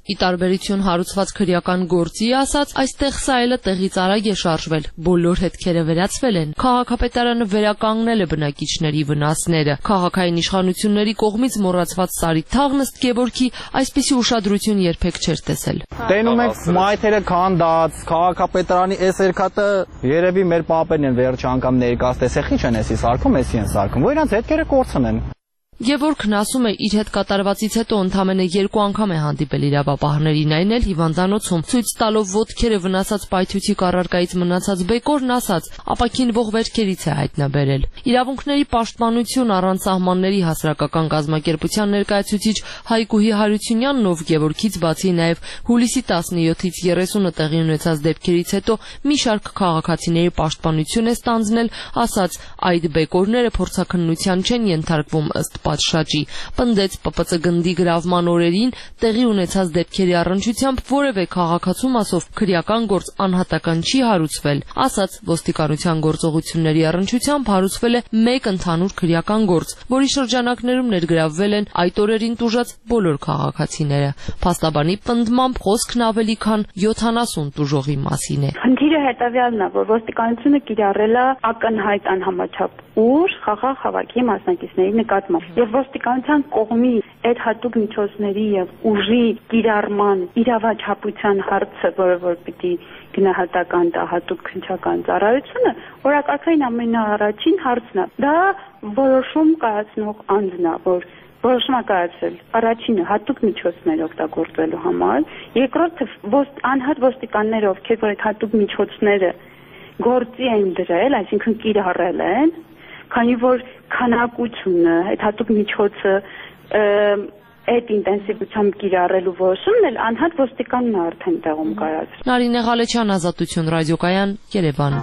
Ի տարբերություն հարուցված քրեական գործի ասած, այստեղ սայլը տեղից արագ է շարժվել, բոլոր հետքերը վերացվել են, քաղաքապետարանը վերականգնել է բնակիչների վնասները, քաղաքային իշխանությունների կողմից մոռացված Սարի թաղն ըստ Գևորգի այսպիսի ուշադրություն երբեք չէր տեսել։ Տենում ենք մայթերը քանդած, քաղաքապետարանի այս երկաթը երևի մեր պապերն են վերջի անգամ ներկայացրել, ինչ են էսի սարքում, էսի են սարքում, որ իրանց հետքերը կորցնեն։ Գևորգն ասում է, իր հետ կատարվածից հետո ընդամենը երկու անգամ է հանդիպել իրավապահներին, այն էլ հիվանդանոցում, ցույց տալով ոտքերը վնասած պայթյուցի կառարկայից մնացած բեկորն ասաց, ապաքինվող վերքերից է հայտնաբերել։ Իրավունքների պաշտպանություն առանց սահմանների հասարակական կազմակերպության ներկայացուցիչ Հայկուհի Հարությունյանն, ով Գևորգից բացի նաև հուլիսի տասնյոթից երեսունը տեղի ունեցած դեպքերից հետո մի շարք քաղաքացիների պաշտպանություն է ստանձնել, ասաց, այդ բեկորները փորձաքննության չեն ենթարկվում ըստ պատշաճի, պնդեց Պ Պ Ց գնդի գրավման օրերին տեղի ունեցած դեպքերի առնչությամբ որևէ քաղաքացու մասով քրեական գործ անհատական չի հարուցվել, ասաց ոստիկանության գործողությունների առնչությամբ հարուցվել է մեկ ընդհանուր քրեական գործ, որի շրջանակներում ներգրավվել են այդ օրերին տուժած բոլոր քաղաքացիները։ Փաստաբանի պնդմամբ խոսքն ավելի քան յոթանասուն տուժողի մասին է։ Խնդիրը հետևյալն է, որ ոստիկանությունը կիրառել է ակնհայտ անհամաչափ ուժ խաղաղ հավաքի մասնակիցների նկատմամբ։ Եվ ոստիկանության կողմից այդ հատուկ միջոցների եւ ուժի կիրառման իրավաչափության հարցը, որը որ պիտի գնահատական տա հատուկ քննչական ծառայությունը, օրակարգային ամենաառաջին հարցն է։ Դա որոշում կայացնող անձն է, որ որոշում է կայացրել առաջինը հատուկ միջոցներ օգտագործելու համար, երկրորդը անհատ ոստիկանները, ովքեր որ այդ հատուկ միջոցները գործի են դրել, այսինքն կիրառել են, քանի որ քանակությունը, այդ հատուկ միջոցը այդ ինտենսիվությամբ կիրառելու որոշումն էլ անհատ ոստիկանն է արդեն տեղում կայացրել։ Նարինե Ղալեչյան, Ազատություն ռադիոկայան, Երևան։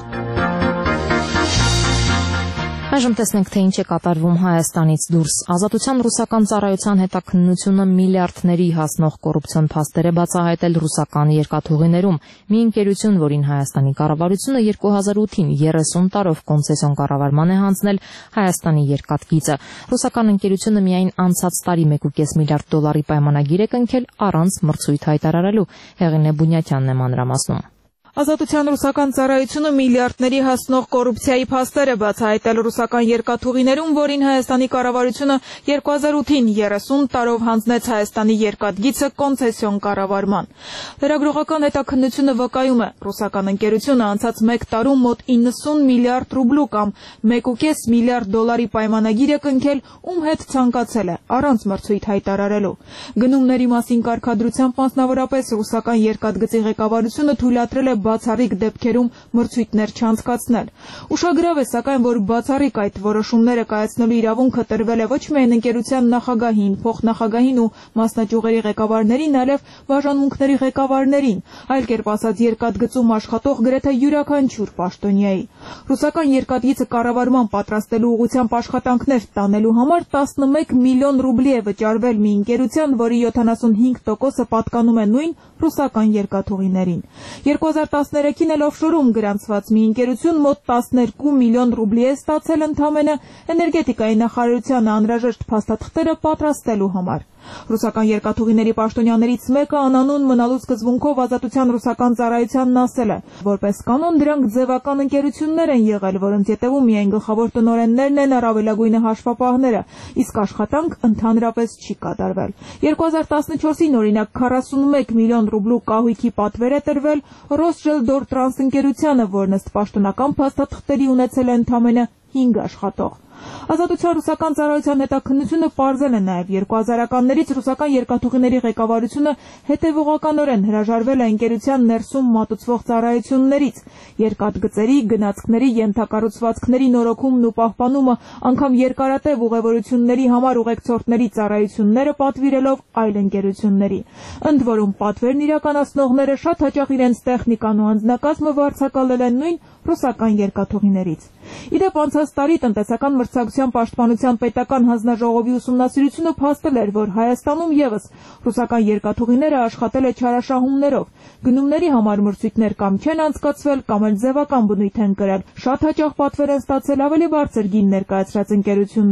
Այժմ տեսնենք, թե ինչ է կատարվում Հայաստանից դուրս։ Ազատության ռուսական ծառայության հետաքննությունը միլիարդների հասնող կոռուպցիոն փաստեր է բացահայտել ռուսական երկաթուղիներում։ Մի ընկերություն, որին Հայաստանի կառավարությունը երկու հազար ութին երեսուն տարով կոնցեսիոն կառավարման է հանձնել Հայաստանի երկաթգիծը։ Ռուսական ընկերությունը միայն անցած տարի մեկ կես միլիարդ դոլարի պայմանագիր է կնքել առանց մրցույթ հայտարարելու։ Հեղինե Բունյատյանն է մանրամասնում։ Ազատության ռուսական ծառայությունը միլիարդների հասնող կոռուպցիայի փաստեր է բացահայտել ռուսական երկաթուղիներում, որին Հայաստանի կառավարությունը երկու հազար ութին երեսուն տարով հանձնեց Հայաստանի երկաթգիծը կոնցեսիոն կառավարման։ Լրագրողական հետաքննությունը վկայում է, ռուսական ընկերությունը անցած մեկ տարում մոտ իննսուն միլիարդ ռուբլու կամ մեկ կես միլիարդ դոլարի պայմանագիր է կնքել, ում հետ ցանկացել է, առանց մրցույթ հայտարարելու։ Գնումների մասին կարգադրությամբ մասնավորապես ռուսական երկաթգծի ղեկավարությունը թույլատրել է բացառիկ դեպքերում մրցույթներ չանցկացնել։ Ուշագրավ է սակայն, որ բացառիկ այդ որոշումները կայացնելու իրավունքը տրվել է ոչ միայն ընկերության նախագահին, փոխնախագահին ու մասնաճյուղերի ղեկավարներին, այլև բաժանմունքների ղեկավարներին, այլ կերպ ասած երկաթգծում աշխատող գրեթե յուրաքանչյուր պաշտոնյայի։ Ռուսական երկաթգիծը կառավարման պատրաստելու ուղղությամբ աշխատանքներ տանելու համար տասնմեկ միլիոն ռուբլի է վճարվել մի ընկերության, որի յոթանասունհինգ տոկոսը պատկանում է նույն ռուսական երկաթուղիներին։ երկու հազար տասներեքին էլ օֆշորում գրանցված մի ընկերություն մոտ տասներկու միլիոն ռուբլի է ստացել ընդամենը էներգետիկայի նախարարությանը անհրաժեշտ փաստաթղթերը պատրաստելու համար։ Ռուսական երկաթուղիների պաշտոնյաներից մեկը անանուն մնալու սկզբունքով Ազատության ռուսական ծառայությանն ասել է, որպես կանոն դրանք ձևական ընկերություններ են եղել, որոնց ետևում միայն գլխավոր տնօրեններն են, առավելագույնը հաշվապահները, իսկ աշխատանք ընդհանրապես չի կատարվել։ երկու հազար տասնչորսին օրինակ քառասունմեկ միլիոն ռուբլու կահույքի պատվեր է տրվել Ռոսժելդորտրանս ընկերությանը, որն ըստ պաշտոնական փաստաթղթերի ունեցել է ընդամենը հինգ աշխատող։ Ազատության ռուսական ծառայության հետաքննությունը պարզել է նաև երկու հազարականներից ռուսական երկաթուղիների ղեկավարությունը հետևողականորեն հրաժարվել է ընկերության ներսում մատուցվող ծառայություններից, երկաթգծերի, գնացքների, ենթակառուցվածքների նորոգումն ու պահպանումը, անգամ երկարատև ուղևորությունների համար ուղեկցորդների ծառայությունները պատվիրելով այլ ընկերությունների։ Ընդ որում պատվերն իրականացնողները շատ հաճախ իրենց տեխնիկան ու անձնակազմը վարձակալել են նույն ռուսական երկաթուղիներից։ Իդեպ անցած տարի տնտեսական մրցակցության պաշտպանության պետական հանձնաժողովի ուսումնասիրությունը փաստել էր, որ Հայաստանում եւս ռուսական երկաթուղիները աշխատել է չարաշահումներով, գնումների համար մրցույթներ կամ չեն անցկացվել, կամ էլ ձևական բնույթ են կրել։ Շատ հաճախ պատվեր են ստացել ավելի բարձր գին ներկայացրած ընկերությունները։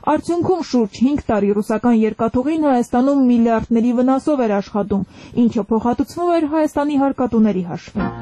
Արդյունքում շուրջ հինգ տարի ռուսական երկաթուղին Հայաստանում միլիարդների վնասով էր աշխատում, ինչը փոխհատուցվում էր Հայաստանի հարկատուների հաշվին։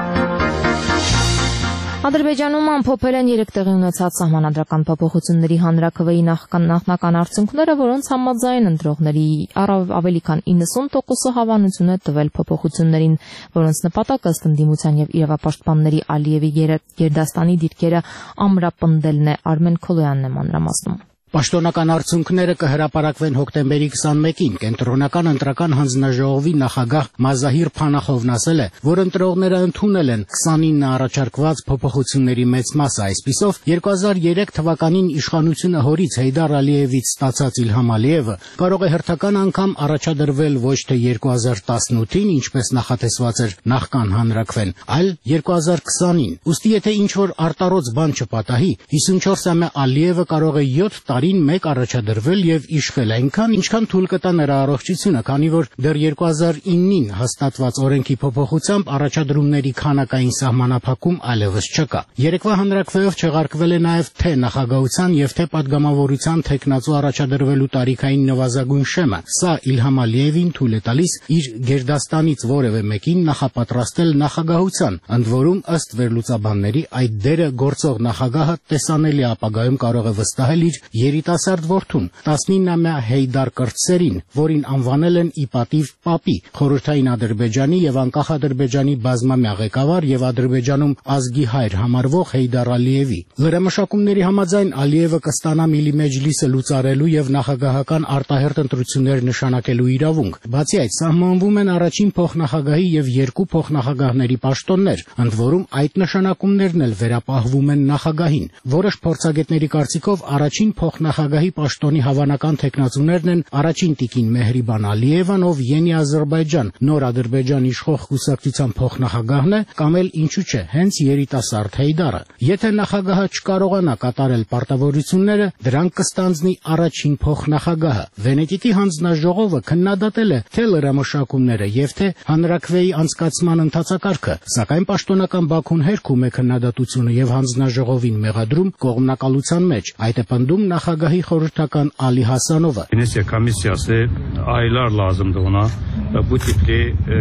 Ադրբեջանում ամփոփել են երեք տեղի ունեցած սահմանադրական փոփոխությունների հանրաքվեի նախնական արդյունքները, որոնց համաձայն ընտրողների ավելի քան իննսուն տոկոսը հավանություն է տվել փոփոխություններին, որոնց նպատակը ըստ ընդդիմության եւ իրավապաշտպանների Ալիևի գերդաստանի դիրքերը ամրապնդելն է։ Արմեն Քոլոյանն է մանրամասնում։ Պաշտոնական արդյունքները կհրապարակվեն հոկտեմբերի քսանմեկին։ Կենտրոնական ընտրական հանձնաժողովի նախագահ Մազահիր Փանախովն ասել է, որ ընտրողները ընդունել են քսանինը առաջարկված փոփոխությունների մեծ մասը, այսպիսով երկու հազար երեք թվականին իշխանությունը հորից Հեյդար Ալիևից ստացած Իլհամ Ալիևը կարող է հերթական անգամ առաջադրվել ոչ թե երկու հազար տասնութին, ինչպես նախատեսված էր նախքան հանրաքվեն, այլ երկու հազար քսանին։ Ուստի եթե ինչ-որ արտառոց բան չպատահի, հիսունչորսամյա Ալիևը կարող է յոթ տարի մեկ առաջադրվել եւ իշխել այնքան, ինչքան թույլ կտա նրա առողջությունը, քանի որ դեռ երկու հազար իննին հաստատված օրենքի փոփոխությամբ առաջադրումների քանակային սահմանափակում այլևս չկա։ Երեկվա հանրաքվեով չեղարկվել է նաեւ թե նախագահության եւ թե падգամավորության թեկնածու առաջադրվելու տարիքային նվազագույն շեմը։ Սա Իլհամ Ալիևին թույլ է տալիս իր գերդաստանից որևէ մեկին նախապատրաստել նախագահության, ընդ որում ըստ վերլուծաբանների այդ դերը գործող նախագահը տեսանելի ապագայում կարող է վստահել իր երիտասարդ որդուն, տասնինամյա Հեյդար Կրտսերին, որին անվանել են ի պատիվ պապի, խորհրդային Ադրբեջանի եւ անկախ Ադրբեջանի բազմամյա ղեկավար եւ Ադրբեջանում ազգի հայր համարվող Հեյդար Ալիևի։ Լրամշակումների համաձայն Ալիևը կստանա Միլի Մեջլիսը լուծարելու եւ նախագահական արտահերթ ընտրություններ նշանակելու իրավունք։ Բացի այդ, սահմանվում են առաջին փոխնախագահի եւ երկու փոխնախագահների պաշտոններ, ընդ որում այդ նշանակումներն էլ վերապահվում են նախագահին։ Որոշ փորձագետների կարծիքով առաջին փոխնախագահի պաշտոնի հավանական թեկնածուներն են առաջին տիկին Մեհրիբան Ալիևան, ով Յենի Ադրբեջան, նոր Ադրբեջան իշխող կուսակցության փոխնախագահն է, կամ էլ ինչու՞ չէ, հենց երիտասարդ Հեյդարը։ Եթե նախագահը չկարողանա կատարել պարտավորությունները, դրանք կստանձնի առաջին փոխնախագահը։ Վենետիկի հանձնաժողովը քննադատել է թե լրամշակումները եւ թե հանրաքվեի անցկացման ընթացակարգը, сакայն պաշտոնական Բաքուն հերքում է քննադատությունը եւ հանձնաժողովին մեղադրում կողմնակալության մեջ։ Այդ է պնդում նախագահի խորհրդական Ալի Հասանովը։ Վենեցիա կոմիսիası aylar lazımdı ona bu tipli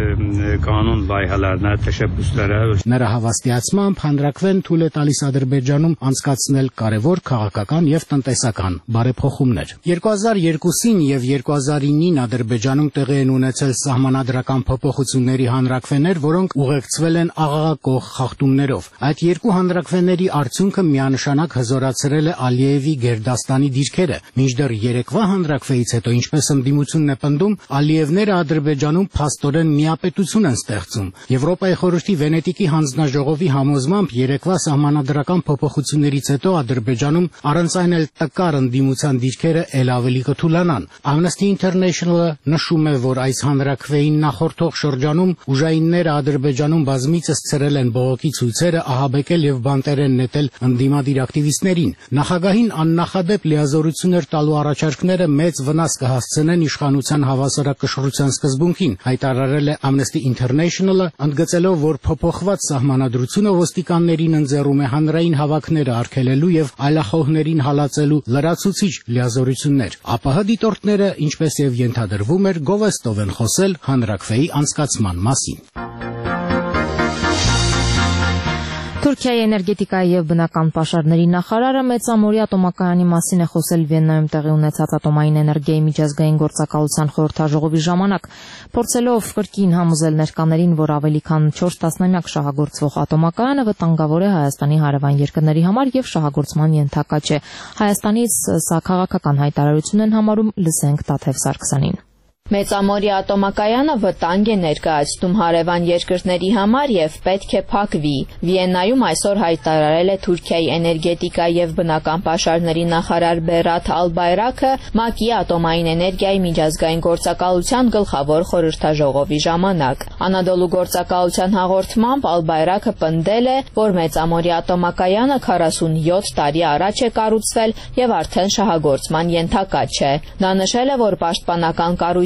kanun layihələrinə, təşəbbüslərə. Նրա հավաստիացմամբ հանրաքվեն թույլ է տալիս Ադրբեջանում անցկացնել կարևոր քաղաքական եւ տնտեսական բարեփոխումներ։ երկու հազար երկուսին եւ երկու հազար իննին Ադրբեջանում տեղի են ունեցել սահմանադրական փոփոխությունների հանրաքվեներ, որոնք ուղեկցվել են աղաղակող խախտումներով։ Այդ երկու հանրաքվեների արդյունքը միանշանակ հզորացրել է Ալիևի գերդաստանի դիրքերը, մինչդեռ երեկվա հանրաքվեից հետո, ինչպես ընդդիմությունն է պնդում, Ալիևները Ադրբեջանում փաստորեն միապետություն են ստեղծում։ Եվրոպայի խորհրդի Վենետիկի հանձնաժողովի համոզմամբ երեկվա սահմանադրական փոփոխություններից հետո Ադրբեջանում առանց այն էլ տկար ընդդիմության դիրքերը ել ավելի կթուլանան։ Amnesty International-ը նշում է, որ այս հանրաքվեին նախորդող շրջանում ուժայինները Ադրբեջանում բազմիցս ցրել են բողոքի ցույցերը, ահաբեկել եւ բանտերեն նետել ընդդիմադիր ակտիվիստներին։ Նախագահին աննախադեպ լիազորություններ տալու առաջարկները մեծ վնաս կհասցնեն իշխանության հավասարակշռության սկզբունքին, հայտարարել է Amnesty International-ը, ընդգծելով, որ փոփոխված սահմանադրությունը ոստիկաններին ընձեռում է հանրային հավաքները արգելելու եւ այլախոհներին հալածելու լրացուցիչ լիազորություններ։ ԱՊՀ դիտորդները, ինչպես եւ ենթադրվում էր, գովեստով են խոսել հանրաքվեի անցկացման մասին։ Թուրքիայի էներգետիկայի եւ բնական պաշարների նախարարը մեծամորյա ատոմակայանի մասին է խոսել Վիեննայում տեղի ունեցած ատոմային էներգիայի միջազգային գործակալության խորհրդաժողովի ժամանակ, փորձելով կրկին համոզել ներկաներին, որ ավելի քան չորս տասնամյակ շահագործվող ատոմակայանը վտանգավոր է Հայաստանի հարևան երկրների համար եւ շահագործման ենթակա չէ։ Հայաստանից սա քաղաքական հայտարարություն են համարում, լսենք Տաթև Սարգսյանին։ Մեծամորյա ատոմակայանը վտանգ է ներկայացնում հարևան երկրների համար եւ պետք է փակվի։ Վիեննայում այսօր հայտարարել է Թուրքիայի էներգետիկա եւ բնական պաշարների նախարար Բերաթ Ալբայրակը ՄԱԿ-ի ատոմային էներգիայի միջազգային գործակալության գլխավոր խորհրդաժողովի ժամանակ։ Անադոլու գործակալության հաղորդմամբ Ալբայրակը պնդել է, որ մեծամորյա ատոմակայանը քառասունյոթ տարի առաջ է կառուցվել եւ արդեն շահագործման ենթակա չէ։ Նա նշել է, որ պաշտպանական կառույց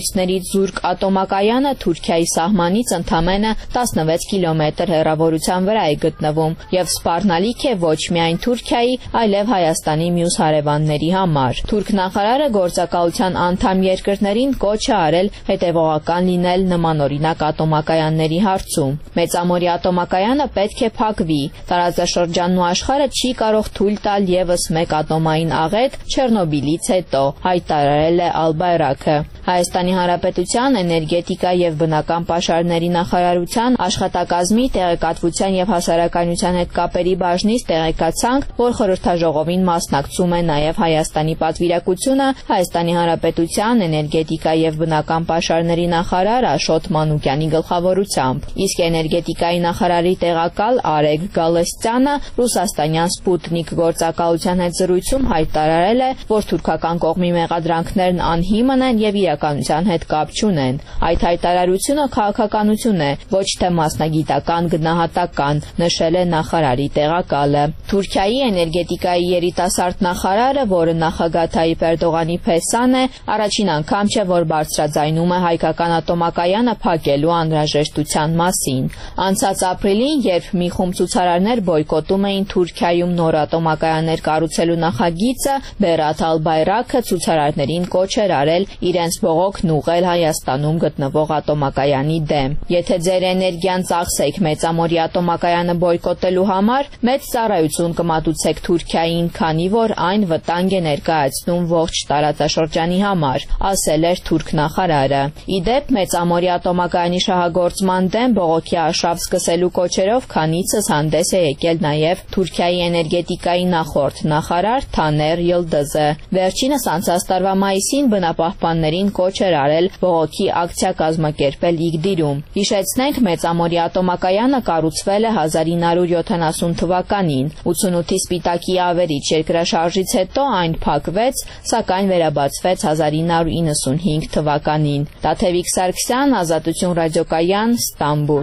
նախագծներից զուրկ ատոմակայանը Թուրքիայի սահմանից ընդամենը տասնվեց կիլոմետր հեռավորության վրա է գտնվում եւ սպառնալիք է ոչ միայն Թուրքիայի, այլև Հայաստանի մյուս հարևանների համար։ Թուրք նախարարը գործակալության անդամ երկրներին կոչ է արել հետևողական լինել նմանօրինակ ատոմակայանների հարցում։ Մեծամորի ատոմակայանը պետք է փակվի։ Տարածաշրջանն ու աշխարհը չի կարող թույլ տալ եւս մեկ ատոմային աղետ Չեռնոբիլից հետո, հայտարարել է Ալբայրակը։ Հայաստանի Հանրապետության էներգետիկա եւ բնական պաշարների նախարարության աշխատակազմի տեղեկատվության եւ հասարակայնության հետ կապերի բաժնից տեղեկացանք, որ խորհրդաժողովին մասնակցում է նաեւ Հայաստանի պատվիրակությունը, Հայաստանի Հանրապետության էներգետիկա եւ բնական պաշարների նախարար Աշոտ Մանուկյանի գլխավորությամբ։ Իսկ էներգետիկայի նախարարի տեղակալ Արեգ Գալստյանը ռուսաստանյան Սպուտնիկ գործակալության հետ զրույցում հայտարարել է, որ թուրքական կողմի մեղադրանքներն անհիմն են եւ իրականության հետ կապ չունեն։ Այդ հայտարարությունը քաղաքականություն է, ոչ թե մասնագիտական գնահատական, նշել է նախարարի տեղակալը։ Թուրքիայի էներգետիկայի երիտասարդ նախարարը, որը նախագահ Թայիպ Էրդողանի փեսան է, առաջին անգամ չէ, որ բարձրաձայնում է հայկական ատոմակայանը փակելու անհրաժեշտության մասին։ Անցած ապրիլին, երբ մի խումբ ցուցարարներ բոյկոտում էին Թուրքիայում նոր ատոմակայաններ կառուցելու նախագիծը, Բերաթ Ալբայրակը ցուցարարներին կոչ էր արել իրենց բողոքն ուղղել Հայաստանում գտնվող ատոմակայանի դեմ։ Եթե ձեր էներգիան ծախսեք մեծամորի ատոմակայանը բոյկոտելու համար, մեծ ծառայություն կմատուցեք Թուրքիային, քանի որ այն վտանգ է ներկայացնում ողջ տարածաշրջանի համար, ասել էր թուրք նախարարը։ Ի դեպ, մեծամորի ատոմակայանի շահագործման դեմ բողոքի արշավ սկսելու կոչերով քանիցս հանդես է եկել նաև Թուրքիայի էներգետիկայի նախորդ նախարար Թաներ Յիլդիզը։ Վերջինս անցած տարվա մայիսին բնապահպաններին կոչ էր արել բողոքի ակցիա կազմակերպել Իգդիրում։ Հիշեցնենք, մեծամորի ատոմակայանը կառուցվել է հազար ինը հարյուր յոթանասուն թվականին։ ութսունութի Սպիտակի ավերիչ երկրաշարժից հետո այն փակվեց, սակայն վերաբացվեց հազար ինը հարյուր իննսունհինգ թվականին։ Տաթևիկ Սարգսյան, Ազատություն ռադիոկայան, Ստամբուլ։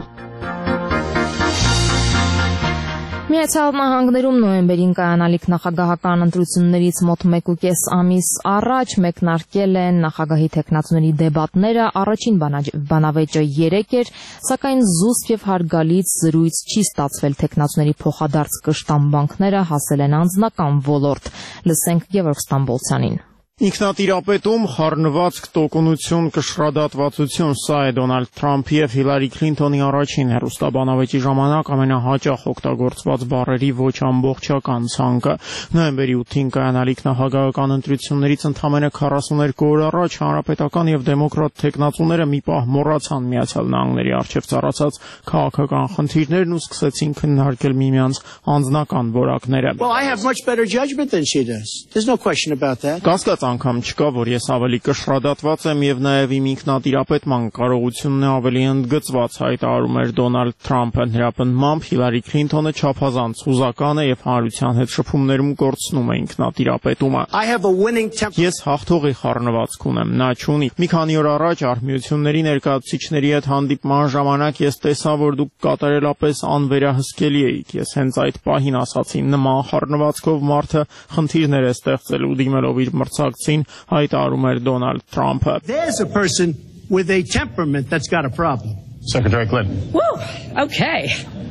Միացյալ Նահանգներում նոյեմբերին կայանալիք նախագահական ընտրություններից մոտ մեկուկես ամիս առաջ մեկնարկել են նախագահի թեկնածուների դեբատները, առաջին բանավեճը երեկ էր, սակայն զուսպ եւ հարգալից զրույց չի ստացվել թեկնածուների փոխադարձ կշտամբանքները հասել են անձնական ոլորտ։ Լսենք Գևորգ Ստամբոլցյանին։ Ինքնատիրապետում խառնվածք, տոկունություն, կշռադատվածություն, սա է Դոնալդ Թրամփի եւ Հիլարի Քլինթոնի առաջին հեռուստաբանավեճի ժամանակ ամենահաճախ օգտագործված բառերի ոչ ամբողջական ցանկը։ Նոյեմբերի ութին կայանալիք նախագահական ընտրություններից ընդամենը քառասուներկու օր առաջ հանրապետական եւ դեմոկրատ թեկնածուները մի պահ մոռացան Միացյալ Նահանգների առջեւ ծառացած քաղաքական խնդիրներն ու սկսեցին քննարկել միմյանց անձնական որակները։ Well, I have much better judgment than she does. There's no question about that. Կասկած անգամ չկա, որ ես ավելի կշռադատված եմ եւ նաեւ իմ ինքնատիրապետման կարողությունն է ավելի ընդգծված, հայտարարում էր Դոնալդ Թրամփը։ Նրա պնդմամբ Հիլարի Քլինթոնը չափազանց հուզական է եւ հանրության հետ շփումներում կորցնում է ինքնատիրապետումը։ Ես հաղթողի խառնվածք ունեմ, նա չունի։ Մի քանի օր առաջ արհմիությունների ներկայացուցիչների հետ հանդիպման ժամանակ ես տեսա, որ դուք կատարելապես անվերահսկելի էիք։ Ես հենց այդ պահին ասացի, նման խառնվածքով մարդը խնդիրներ է ստեղծելու դիմելով իր մրցակցին, հայտարարում էր Դոնալդ Թրամփը։ There's a person with a temperament that's got a problem. Secretary Clinton. Woo, okay.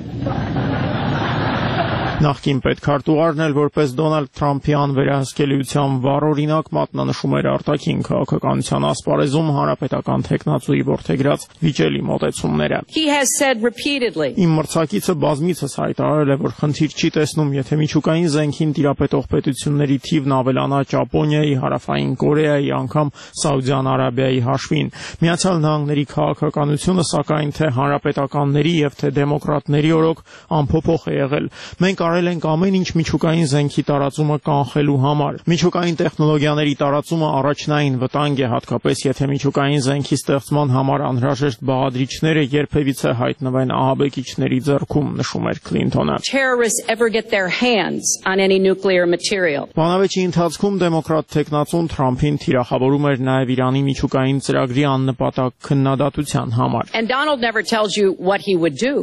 Նախկին պետքարտուղարն էլ որպես Դոնալդ Թրամփի անվերահսկելիության վառօրինակ մատնանշում էր արտաքին քաղաքականության ասպարեզում հանրապետական թեկնածուի որդեգրած վիճելի մոտեցումները։ He has said repeatedly. Իմ մրցակիցը բազմիցս հայտարարել է, որ խնդիր չի տեսնում, եթե միջուկային զենքին տիրապետող պետությունների թիվն ավելանա Ճապոնիայի, Հարավային Կորեայի, անգամ Սաուդյան Արաբիայի հաշվին։ Միացյալ Նահանգների քաղաքականությունը, սակայն թե հանրապետականների եւ թե դեմոկրատների օրոք անփոփոխ է եղել։ Մենք արել ենք ամեն ինչ միջուկային զենքի տարածումը կանխելու համար։ Միջուկային տեխնոլոգիաների տարածումը առաջնային վտանգ է, հատկապես եթե միջուկային զենքի ստեղծման համար անհրաժեշտ բաղադրիչները երբևիցե հայտնվեն ահաբեկիչների ձեռքում, նշում էր Քլինթոնը։ Terrorists ever get their hands on any nuclear material. Բանավեճի ընթացքում դեմոկրատ թեկնածուն Թրամփին թիրախավորում էր նաև Իրանի միջուկային ծրագրի աննպատակ քննադատության համար։ And Donald never tells you what he would do.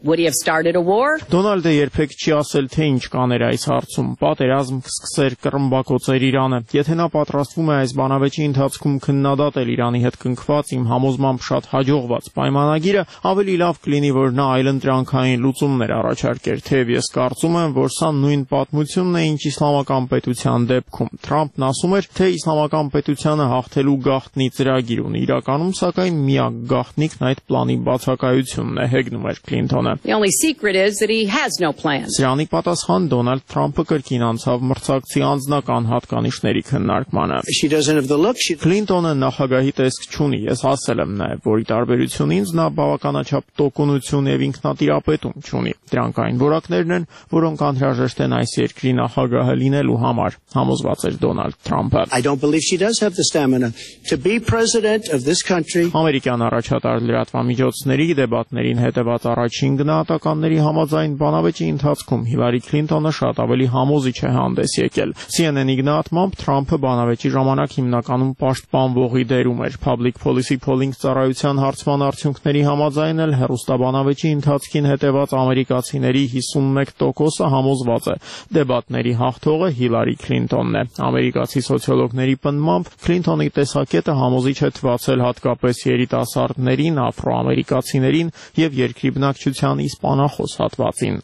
Would he have started a war? Դոնալդը երբեք չի ասել, թե ինչ կաներ այս հարցում։ Պատերազմ կսկսեր, կռմբակոծեր Իրանը։ Եթե նա պատրաստվում է այս բանավեճի ընթացքում քննադատել Իրանի հետ կնքված իմ համոզմամբ շատ հաջողված պայմանագիրը, ավելի լավ կլինի, որ նա այլընտրանքային լուծումներ առաջարկեր, թեև ես կարծում եմ, որ սա նույն պատմությունն է, ինչ իսլամական պետության դեպքում։ Թրամփն ասում էր, թե իսլամական պետությանը հաղթելու գաղտնի ծրագիր ունի։ Իրականում, սակայն, միակ գաղտնիքն այդ պլանի բացակայությունն է, հեգնում էր Քլինթոնը։ The only secret is that he has no plan. Սրանի պատասխան Դոնալդ Թրամփը կրկին անցավ մրցակցի անձնական հատկանիշների քննարկմանը։ Քլինտոնը նախագահի տեսք չունի, ես ասել եմ նաև, որ ի տարբերություն ինձ նա բավականաչափ տոկունություն եւ ինքնատիրապետում չունի։ Դրանք այն որակներն են, որոնք անհրաժեշտ են այս երկրի նախագահը լինելու համար, համոզված էր Դոնալդ Թրամփը։ I don't believe she does have the stamina to be president of this country. Ամերիկյան առաջատար լրատվամիջոցների դեբատներին հետևած առաջին գնահատականների համաձայն բանավեճի ընթացքում Հիլարի Քլինտոնը շատ ավելի համոզիչ է հանդես եկել։ C N N-ի գնահատմամբ Թրամփը բանավեճի ժամանակ հիմնականում պաշտպանվողի դերում էր։ Public Policy Polling ծառայության հարցման արդյունքների համաձայն էլ հեռուստաբանավեճի ընթացքին հետևած ամերիկացիների հիսունմեկ տոկոսը համոզված է։ Դեբատների հաղթողը Հիլարի Քլինտոնն է։ Ամերիկացի սոցիոլոգների պնդմամբ Քլինտոնի տեսակետը համոզիչ է թվացել հատկապես երիտասարդներին, աֆրոամերիկացիներին եւ երկրի բնակչության իսպանախոս հատվածին։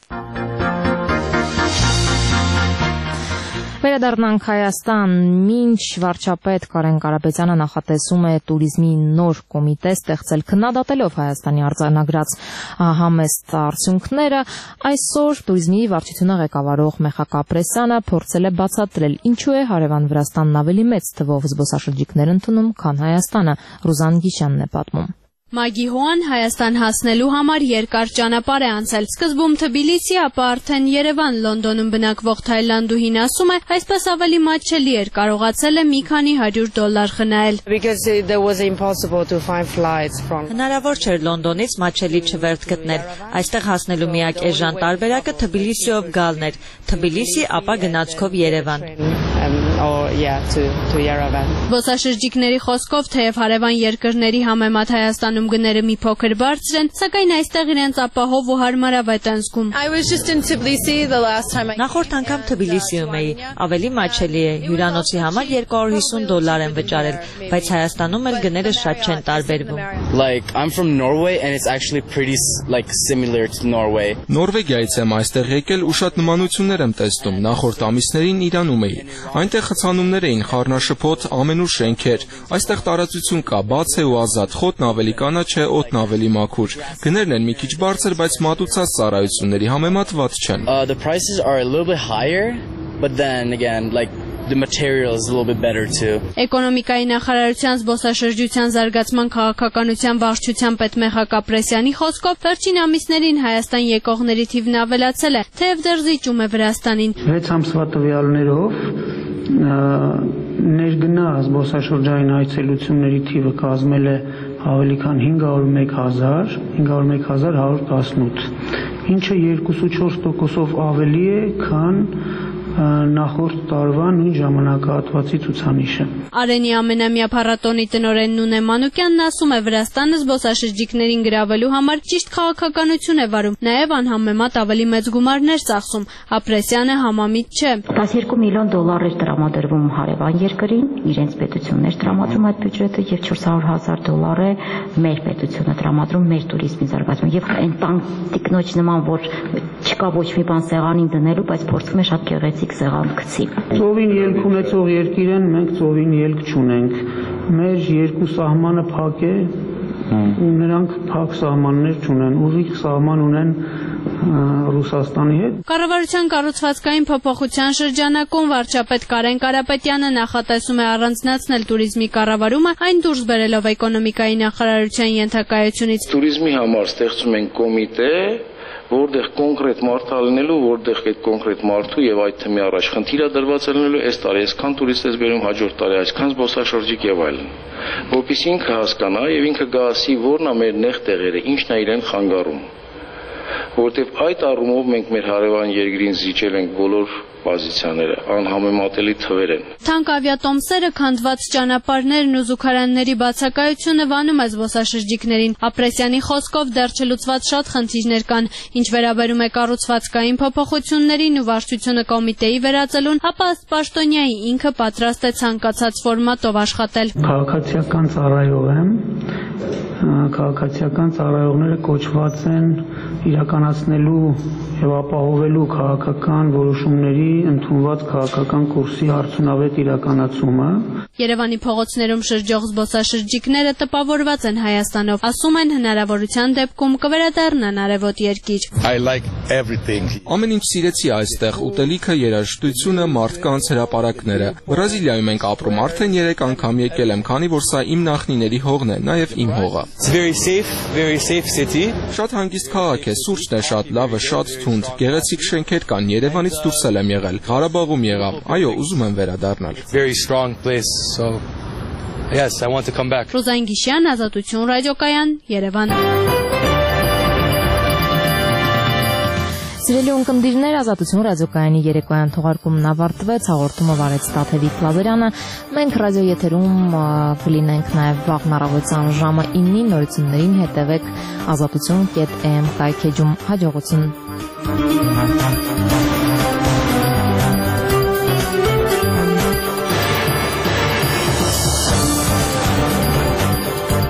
Վերադառնանք Հայաստան, մինչ վարչապետ Կարեն Կարապետյանը նախատեսում է туриզմի նոր կոմիտե ստեղծել քննադատելով Հայաստանի արձանագրած համեստ արդյունքները, այսօր туриզմի վարչությունը ղեկավարող Մեխակա Ապրեսյանը փորձել է բացատրել, ինչու է հարևան Վրաստանն ավելի մեծ թվով զբոսաշրջիկներ ընդունում, քան Հայաստանը։ Ռուզան Գիշյանն է պատմում։ Մագիհոան Հայաստան հասնելու համար երկար ճանապարհ է անցել։ Սկզբում Թբիլիսի, ապա արդեն Երևան, Լոնդոնում բնակվող թայլանդուհին ասում է, այսպես ավելի մատչելի էր, կարողացել է մի քանի հարյուր դոլար խնայել։ Հնարավոր չէր Լոնդոնից մատչելի չվերթ գտնել։ Այստեղ հասնելու միակ էժան տարբերակը Թբիլիսիով գալն էր։ Թբիլիսի, ապա գնացքով Երևան։ Զբոսաշրջիկների խոսքով, թեև հարևան երկրների համեմատ Հայաստանում գները մի փոքր բարձր են, սակայն այստեղ իրենց ապահով ու հարմարավետ են զգում։ Նախորդ անգամ Թբիլիսիում էի, ավելի մատչելի է, հյուրանոցի համար երկու հարյուր հիսուն դոլար եմ վճարել, բայց Հայաստանում էլ գները շատ չեն տարբերվում։ Նորվեգիայից եմ այստեղ եկել ու շատ նմանություններ եմ տեսնում, նախորդ ամիսներին Իրանում էի։ Այնտեղ խցանումներ էին, խառնաշփոթ, ամենուր շենքեր։ Այստեղ տարածություն կա, բաց է ու ազատ, խոտն ավելի կանաչ է, օդն ավելի մաքուր։ Գներն են մի քիչ բարձր, բայց մատուցած ծառայությունների համեմատ վատ չեն։ The material is a little bit better too. Էկոնոմիկայի նախարարության զբոսաշրջության զարգացման քաղաքականության վարչության պետ Մեխակա Ապրեսյանի խոսքով վերջին ամիսներին Հայաստան եկողների թիվն ավելացել է, թեև դեռ զիջում է Վրաստանին։ վեց ամսվա տվյալներով ներգնա զբոսաշրջային այցելությունների թիվը կազմել է ավելի քան հինգ հարյուր մեկ հազար, հինգ հարյուր մեկ հազար հարյուր տասնութ, ինչը երկու չորս տոկոսով ավելի է, քան նախորդ տարվա նույն ժամանակահատվածի ցուցանիշը։ Արենի ամենամյա փառատոնի տնօրեն Նունե Մանուկյանն ասում է, Վրաստանը զբոսաշրջիկներին գրավելու համար ճիշտ քաղաքականություն է վարում, նաև անհամեմատ ավելի մեծ գումարներ ծախսում։ Ապրեսյանը համամիտ չէ։ տասներկու միլիոն դոլար էր տրամադրվում հարևան երկրին, իրենց պետությունն էր տրամադրում այդ բյուջետը, եւ չորս հարյուր հազար դոլար է մեր պետությունը տրամադրում մեր туриզմի զարգացման։ Եվ այն տան տիկնոջ նման, որ չկա ոչ մի բան սեղանին դնելու, բայց փորձում է շատ գեղեցիկ սեղան գցի։ Ծովին ելք ունեցող երկիր են, մենք ծովին ելք չունենք։ Մեր երկու սահմանը փակ է, ու նրանք փակ սահմաններ չունեն, ուղիղ սահման ունեն Ռուսաստանի հետ։ Կառավարության կառուցվածքային փոփոխության շրջանակում վարչապետ Կարեն Կարապետյանը նախատեսում է առանձնացնել туриզմի կառավարումը, այն դուրս բերելով էկոնոմիկայի նախարարության ենթակայությունից։ Туриզմի համար ստեղծում են կոմիտե, որտեղ կոնկրետ մարդ ալնելու, որտեղ այդ կոնկրետ մարդու եւ այդ թեմի առաջ խնդիր դրված ելնելու, այս տարի այսքան տուրիստ ես բերում, հաջորդ տարի այսքան զբոսաշրջիկ եւ այլն։ Որպեսզի ինքը հասկանա եւ ինքը գա ասի, որն է մեր նեղ տեղերը, ինչն է իրեն խանգարում։ որովհետև այդ առումով մենք մեր հարևան երկրին զիջել ենք բոլոր պոզիցիաները, անհամեմատելի թվեր են։ Թանկ ավիատոմսերը, քանդված ճանապարհներն ու զուգարանների բացակայությունը վանում է զբոսաշրջիկներին։ Ապրեսյանի խոսքով դեռ չլուծված շատ խնդիրներ կան, ինչ վերաբերում է կառուցվածքային փոփոխություններին ու վարչությունը կոմիտեի վերածելուն, ապա ըստ պաշտոնյայի ինքը պատրաստ է ցանկացած ֆորմատով աշխատել։ Քաղաքացիական ծառայող եմ, քաղաքացիական ծառայողները կոչված են իրականացնելու եւ ապահովելու քաղաքական որոշումների ընդունված քաղաքական կուրսի արդյունավետ իրականացումը։ Երևանի փողոցներում շրջող զբոսաշրջիկները տպավորված են Հայաստանով, ասում են հնարավորության դեպքում կվերադառնան արևոտ երկիր։ Ամեն ինչ սիրեցի այստեղ՝ ուտելիքը, երաժշտությունը, մարդկանց, հրապարակները։ Բրազիլիայում ենք ապրում, արդեն երեք անգամ եկել եմ, քանի որ սա իմ նախնիների հողն է, նաեւ իմ հողը։ Շատ հանգիստ քաղաք է, սուրճն է շատ լավը, շատ թունդ, գեղեցիկ շենքեր կան, Երևանից դուրս եմ եղել, Ղարաբաղում եղա, այո, ուզում եմ վերադառնալ։ Ռուզան Գիշյան, Ազատություն ռադիոկայան, Երևան։ Սիրելի ունկնդիրներ, Ազատություն ռադիոկայանի երեկոյան թողարկումն ավարտվեց, հաղորդումը վարեց Տաթևիկ Լազարյանը։ Մենք ռադիո եթերում կլինենք նաև վաղն առավոտյան ժամը իննին, նորություններին հետևեք ազատություն կետ էմ կայքեջում։ Հաջողություն։